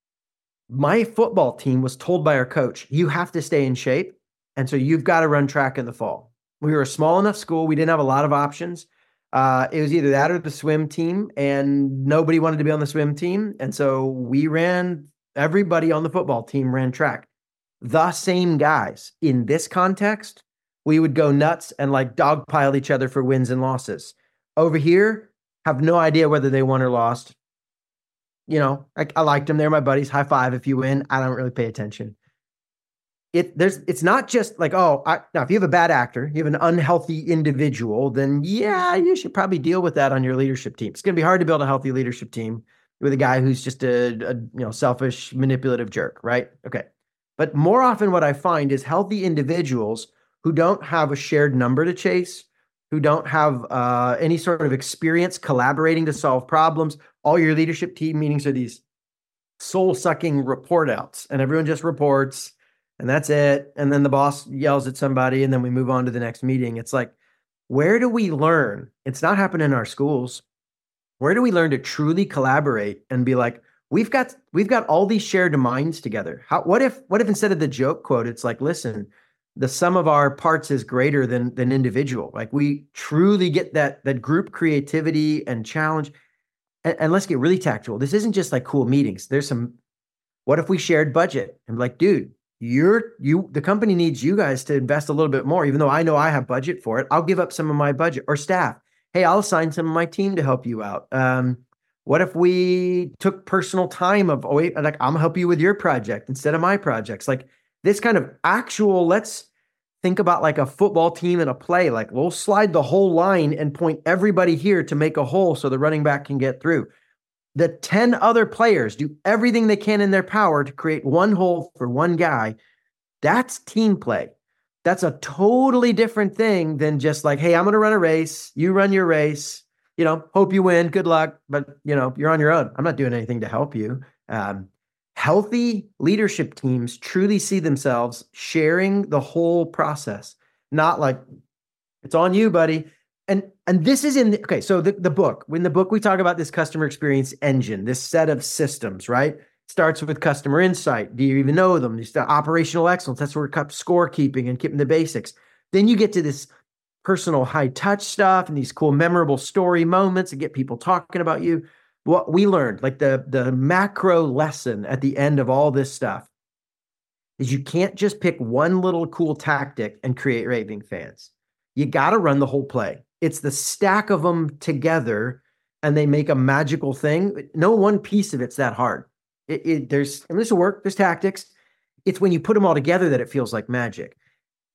My football team was told by our coach, you have to stay in shape. And so you've got to run track in the fall. We were a small enough school. We didn't have a lot of options. Uh, it was either that or the swim team, and nobody wanted to be on the swim team. And so we ran, everybody on the football team ran track. The same guys. In this context, we would go nuts and like dogpile each other for wins and losses. Over here, have no idea whether they won or lost. You know, I, I liked them. They're my buddies. High five if you win. I don't really pay attention. It there's it's not just like, oh, I, now if you have a bad actor, you have an unhealthy individual, then yeah, you should probably deal with that on your leadership team. It's going to be hard to build a healthy leadership team with a guy who's just a, a you know selfish, manipulative jerk, right? Okay. But more often what I find is healthy individuals who don't have a shared number to chase, who don't have uh, any sort of experience collaborating to solve problems. All your leadership team meetings are these soul-sucking report outs, and everyone just reports, and that's it. And then the boss yells at somebody, and then we move on to the next meeting. It's like, where do we learn? It's not happening in our schools. Where do we learn to truly collaborate and be like, we've got we've got all these shared minds together? How, what if what if instead of the joke quote, it's like, listen, the sum of our parts is greater than than individual. Like we truly get that that group creativity and challenge. And, and let's get really tactical. This isn't just like cool meetings. There's some, what if we shared budget? And like, dude, you're you the company needs you guys to invest a little bit more, even though I know I have budget for it. I'll give up some of my budget, or staff. Hey, I'll assign some of my team to help you out. Um, what if we took personal time of, oh wait, like I'm gonna help you with your project instead of my projects? Like this kind of actual, let's think about like a football team in a play. Like we'll slide the whole line and point everybody here to make a hole so the running back can get through. The ten other players do everything they can in their power to create one hole for one guy. That's team play. That's a totally different thing than just like, hey, I'm going to run a race. You run your race. You know, hope you win. Good luck. But, you know, you're on your own. I'm not doing anything to help you. Um, Healthy leadership teams truly see themselves sharing the whole process, not like it's on you, buddy. And and this is in the, okay. So the, the book, in the book, we talk about this customer experience engine, this set of systems, right? Starts with customer insight. Do you even know them? It's the operational excellence. That's where it comes scorekeeping and keeping the basics. Then you get to this personal high touch stuff and these cool, memorable story moments that get people talking about you. What we learned, like the, the macro lesson at the end of all this stuff, is you can't just pick one little cool tactic and create raving fans. You got to run the whole play. It's the stack of them together and they make a magical thing. No one piece of it's that hard. It, it, there's, and this will work, there's tactics. It's when you put them all together that it feels like magic.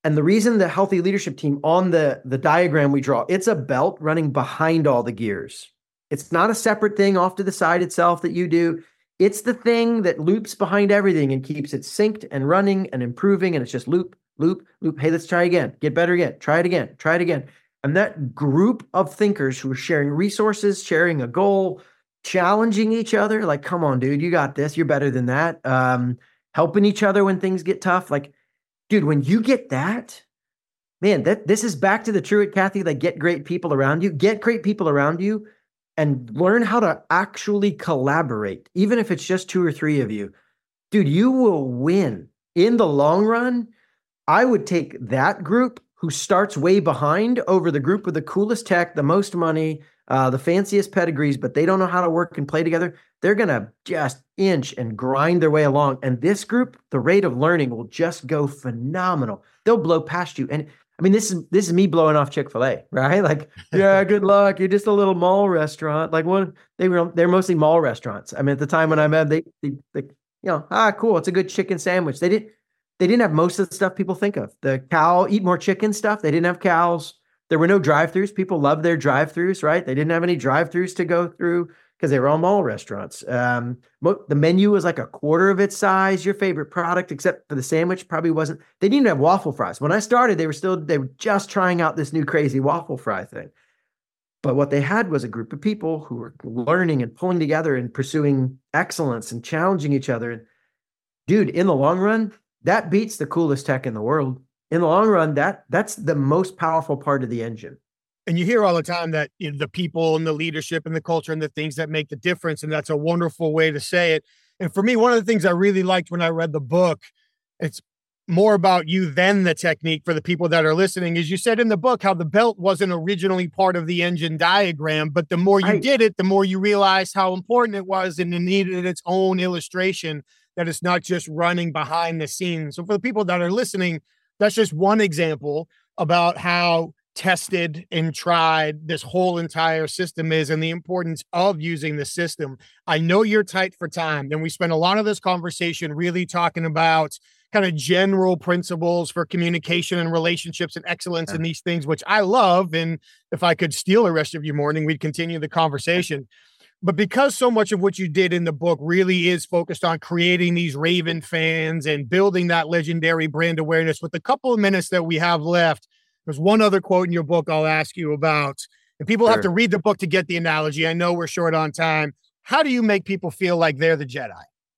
And the reason the healthy leadership team on the, the diagram we draw, it's a belt running behind all the gears. It's not a separate thing off to the side itself that you do. It's the thing that loops behind everything and keeps it synced and running and improving. And it's just loop, loop, loop. Hey, let's try again. Get better again. Try it again. Try it again. And that group of thinkers who are sharing resources, sharing a goal, challenging each other, like, come on, dude, you got this. You're better than that. Um, helping each other when things get tough. Like, dude, when you get that, man, that this is back to the Truett Cathy, like, get great people around you. Get great people around you and learn how to actually collaborate, even if it's just two or three of you. Dude, you will win. In the long run, I would take that group who starts way behind over the group with the coolest tech, the most money, uh, the fanciest pedigrees, but they don't know how to work and play together. They're going to just inch and grind their way along. And this group, the rate of learning will just go phenomenal. They'll blow past you. And I mean, this is this is me blowing off Chick-fil-A, right? Like, yeah, good luck. You're just a little mall restaurant. Like, one, they were they're mostly mall restaurants. I mean, at the time when I met, they, they, they, you know, ah, cool. It's a good chicken sandwich. They didn't they didn't have most of the stuff people think of. The cow eat more chicken stuff. They didn't have cows. There were no drive-throughs. People love their drive-throughs, right? They didn't have any drive-throughs to go through because they were all mall restaurants. Um, mo- the menu was like a quarter of its size. Your favorite product, except for the sandwich, probably wasn't. They didn't even have waffle fries. When I started, they were still, they were just trying out this new crazy waffle fry thing. But what they had was a group of people who were learning and pulling together and pursuing excellence and challenging each other. And dude, in the long run, that beats the coolest tech in the world. In the long run, that that's the most powerful part of the engine. And you hear all the time that, you know, the people and the leadership and the culture and the things that make the difference. And that's a wonderful way to say it. And for me, one of the things I really liked when I read the book, it's more about you than the technique for the people that are listening, is you said in the book how the belt wasn't originally part of the engine diagram, but the more you Right. did it, the more you realized how important it was, and it needed its own illustration, that it's not just running behind the scenes. So for the people that are listening, that's just one example about how tested and tried this whole entire system is and the importance of using the system. I know you're tight for time, and we spent a lot of this conversation really talking about kind of general principles for communication and relationships and excellence in these things, which I love. And if I could steal the rest of your morning, we'd continue the conversation. But because so much of what you did in the book really is focused on creating these Raven fans and building that legendary brand awareness, with the couple of minutes that we have left, there's one other quote in your book I'll ask you about. And people Sure. have to read the book to get the analogy. I know we're short on time. How do you make people feel like they're the Jedi?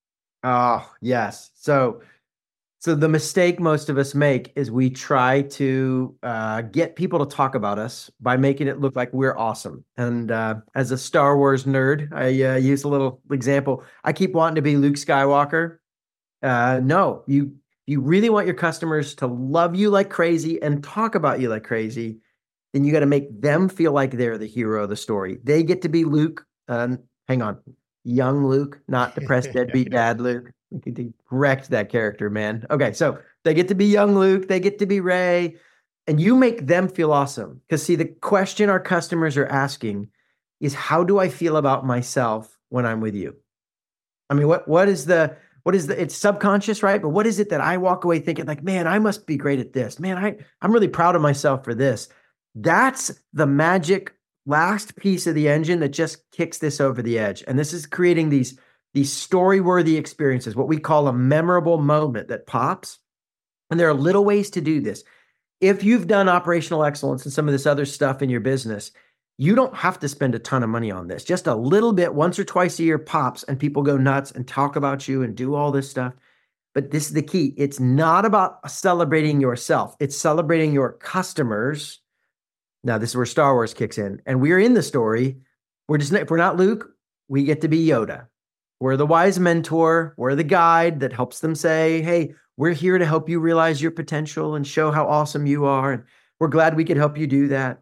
Oh, yes. So, so the mistake most of us make is we try to uh, get people to talk about us by making it look like we're awesome. And uh, as a Star Wars nerd, I uh, use a little example. I keep wanting to be Luke Skywalker. Uh, no, you you really want your customers to love you like crazy and talk about you like crazy, then you got to make them feel like they're the hero of the story. They get to be Luke. Uh, hang on. Young Luke, not depressed deadbeat dad Luke. We could correct that character, man. Okay, so they get to be young Luke, they get to be Rey, and you make them feel awesome. Because see, the question our customers are asking is, how do I feel about myself when I'm with you? I mean, what what is the what is the it's subconscious, right? But what is it that I walk away thinking like, man, I must be great at this. Man, I I'm really proud of myself for this. That's the magic last piece of the engine that just kicks this over the edge. And this is creating these, these story-worthy experiences, what we call a memorable moment that pops. And there are little ways to do this. If you've done operational excellence and some of this other stuff in your business, you don't have to spend a ton of money on this. Just a little bit, once or twice a year pops, and people go nuts and talk about you and do all this stuff. But this is the key. It's not about celebrating yourself. It's celebrating your customers. Now, this is where Star Wars kicks in. And we're in the story. We're just, if we're not Luke, we get to be Yoda. We're the wise mentor. We're the guide that helps them say, hey, we're here to help you realize your potential and show how awesome you are. And we're glad we could help you do that.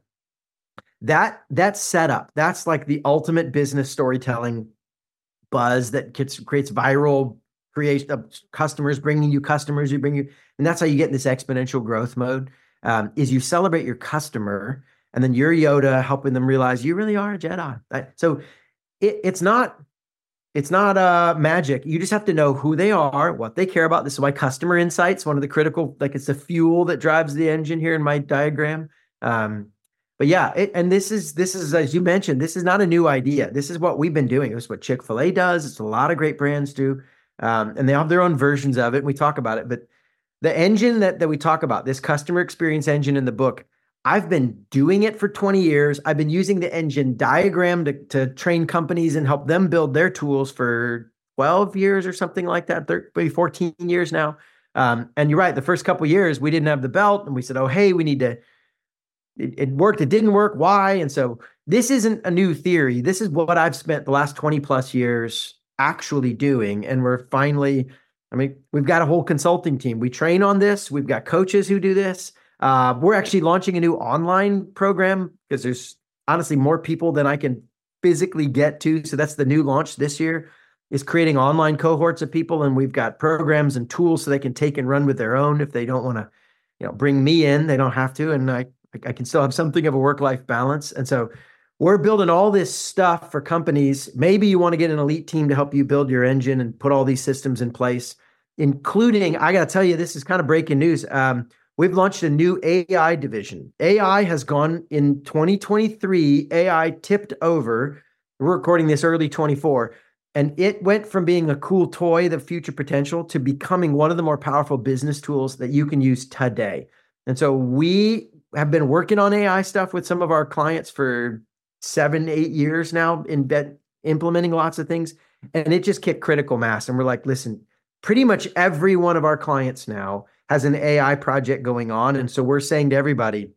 That, that setup, that's like the ultimate business storytelling buzz that gets, creates viral creation of customers, bringing you customers, you bring you, and that's how you get in this exponential growth mode. Um, is you celebrate your customer, and then you're Yoda helping them realize you really are a Jedi. Right? So it, it's not it's not uh, magic. You just have to know who they are, what they care about. This is why customer insights, one of the critical, like it's the fuel that drives the engine here in my diagram. Um, but yeah, it, and this is, this is, as you mentioned, this is not a new idea. This is what we've been doing. It's what Chick-fil-A does. It's a lot of great brands do. Um, and they have their own versions of it. And we talk about it, but the engine that, that we talk about, this customer experience engine in the book, I've been doing it for twenty years. I've been using the engine diagram to, to train companies and help them build their tools for twelve years or something like that, thirteen, maybe fourteen years now. Um, and you're right, the first couple of years, we didn't have the belt and we said, oh, hey, we need to, it, it worked, it didn't work, why? And so this isn't a new theory. This is what I've spent the last twenty plus years actually doing. And we're finally, I mean, we've got a whole consulting team. We train on this. We've got coaches who do this. Uh, we're actually launching a new online program because there's honestly more people than I can physically get to. So that's the new launch this year, is creating online cohorts of people. And we've got programs and tools so they can take and run with their own. If they don't want to, you know, bring me in, they don't have to. And I, I can still have something of a work-life balance. And so we're building all this stuff for companies. Maybe you want to get an elite team to help you build your engine and put all these systems in place, including, I got to tell you, this is kind of breaking news. Um, We've launched a new A I division. A I has gone in twenty twenty-three, A I tipped over. We're recording this early twenty-four, and it went from being a cool toy, the future potential, to becoming one of the more powerful business tools that you can use today. And so we have been working on A I stuff with some of our clients for seven, eight years now, in bed, implementing lots of things, and it just kicked critical mass. And we're like, listen, pretty much every one of our clients now has an A I project going on. And so we're saying to everybody,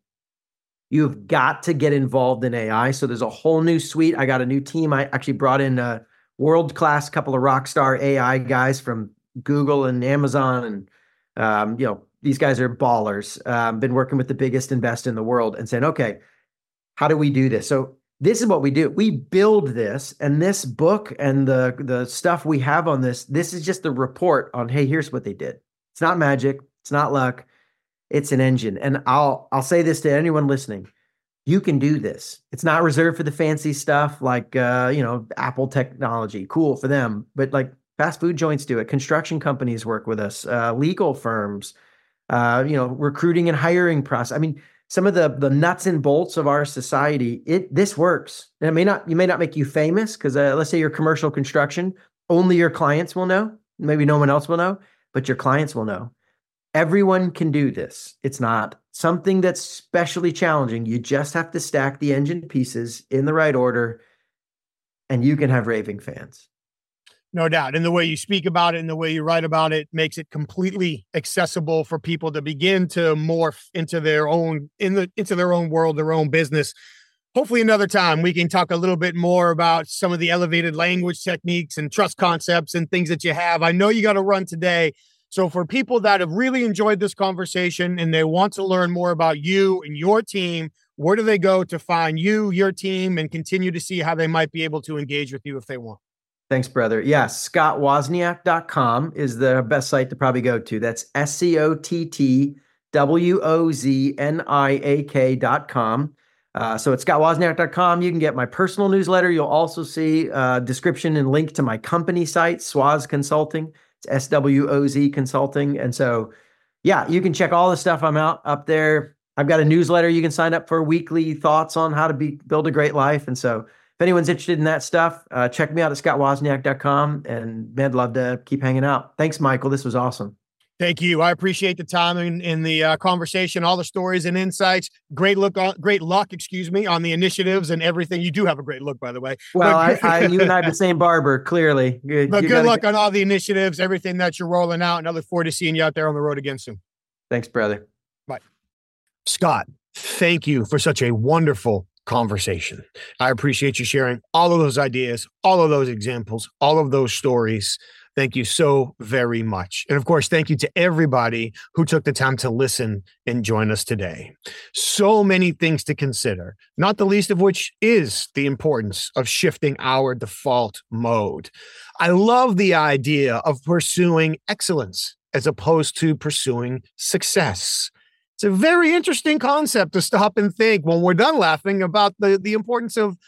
you've got to get involved in A I. So there's a whole new suite. I got a new team. I actually brought in a world-class couple of rock star A I guys from Google and Amazon. And, um, you know, these guys are ballers. Um, been working with the biggest and best in the world and saying, okay, how do we do this? So this is what we do. We build this, and this book and the, the stuff we have on this, this is just the report on, hey, here's what they did. It's not magic. It's not luck. It's an engine. And I'll I'll say this to anyone listening. You can do this. It's not reserved for the fancy stuff like, uh, you know, Apple technology. Cool for them. But like fast food joints do it. Construction companies work with us. Uh, legal firms, uh, you know, recruiting and hiring process. I mean, some of the the nuts and bolts of our society, it this works. And it may not, you may not make you famous because uh, let's say you're commercial construction, only your clients will know. Maybe no one else will know, but your clients will know. Everyone can do this. It's not something that's specially challenging. You just have to stack the engine pieces in the right order, and you can have raving fans. No doubt. And the way you speak about it and the way you write about it makes it completely accessible for people to begin to morph into their own, in the, into their own world, their own business. Hopefully another time we can talk a little bit more about some of the elevated language techniques and trust concepts and things that you have. I know you got to run today. So for people that have really enjoyed this conversation and they want to learn more about you and your team, where do they go to find you, your team, and continue to see how they might be able to engage with you if they want? Thanks, brother. Yeah, scott wozniak dot com is the best site to probably go to. That's S C O T T W O Z N I A K dot com. Uh, so at scott wozniak dot com, you can get my personal newsletter. You'll also see a description and link to my company site, Swoz Consulting. It's S W O Z Consulting. And so, yeah, you can check all the stuff I'm out up there. I've got a newsletter you can sign up for, weekly thoughts on how to be build a great life. And so if anyone's interested in that stuff, uh, check me out at scott wozniak dot com. And man, I'd love to keep hanging out. Thanks, Michael. This was awesome. Thank you. I appreciate the time in, in the uh, conversation, all the stories and insights. Great look, on, great luck, excuse me, on the initiatives and everything. You do have a great look, by the way. Well, but, I, I, you and I have the same barber, clearly. Good, but good luck get... on all the initiatives, everything that you're rolling out, and I look forward to seeing you out there on the road again soon. Thanks, brother. Bye. Scott, thank you for such a wonderful conversation. I appreciate you sharing all of those ideas, all of those examples, all of those stories. Thank you so very much. And of course, thank you to everybody who took the time to listen and join us today. So many things to consider, not the least of which is the importance of shifting our default mode. I love the idea of pursuing excellence as opposed to pursuing success. It's a very interesting concept to stop and think when we're done laughing about the, the importance of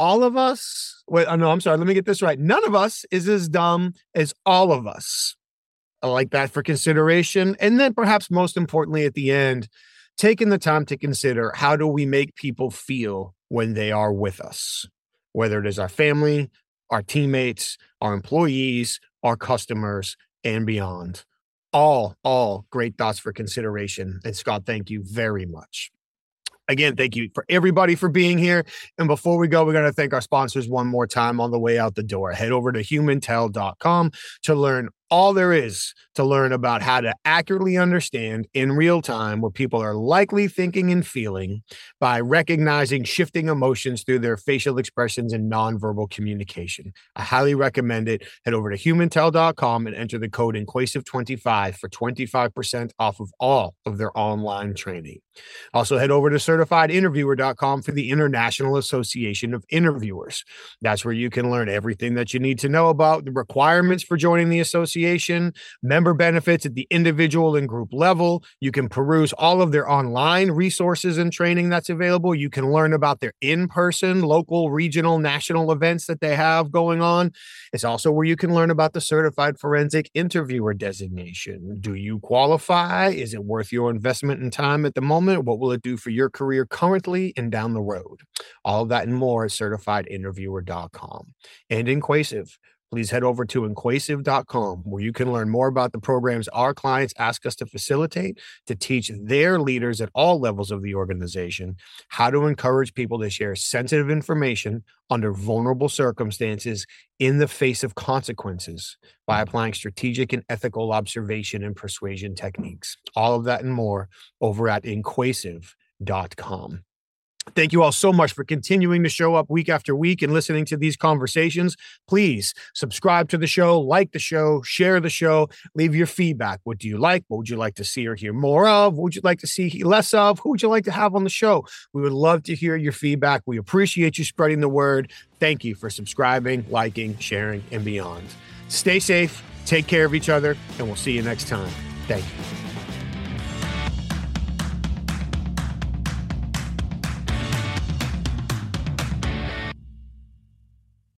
all of us, wait, oh, no, I'm sorry. Let me get this right. None of us is as dumb as all of us. I like that for consideration. And then perhaps most importantly at the end, taking the time to consider, how do we make people feel when they are with us? Whether it is our family, our teammates, our employees, our customers, and beyond. All, all great thoughts for consideration. And Scott, thank you very much. Again, thank you for everybody for being here. And before we go, we're going to thank our sponsors one more time on the way out the door. Head over to humantel dot com to learn all there is to learn about how to accurately understand in real time what people are likely thinking and feeling by recognizing shifting emotions through their facial expressions and nonverbal communication. I highly recommend it. Head over to humantel dot com and enter the code Inquasive twenty-five for twenty-five percent off of all of their online training. Also, head over to certified interviewer dot com for the International Association of Interviewers. That's where you can learn everything that you need to know about the requirements for joining the association, member benefits at the individual and group level. You can peruse all of their online resources and training that's available. You can learn about their in-person, local, regional, national events that they have going on. It's also where you can learn about the Certified Forensic Interviewer designation. Do you qualify? Is it worth your investment in time at the moment? What will it do for your career currently and down the road? All of that and more at certified interviewer dot com. And Inquasive, please head over to Inquasive dot com, where you can learn more about the programs our clients ask us to facilitate to teach their leaders at all levels of the organization how to encourage people to share sensitive information under vulnerable circumstances in the face of consequences by applying strategic and ethical observation and persuasion techniques. All of that and more over at Inquasive dot com. Thank you all so much for continuing to show up week after week and listening to these conversations. Please subscribe to the show, like the show, share the show, leave your feedback. What do you like? What would you like to see or hear more of? What would you like to see less of? Who would you like to have on the show? We would love to hear your feedback. We appreciate you spreading the word. Thank you for subscribing, liking, sharing, and beyond. Stay safe, take care of each other, and we'll see you next time. Thank you.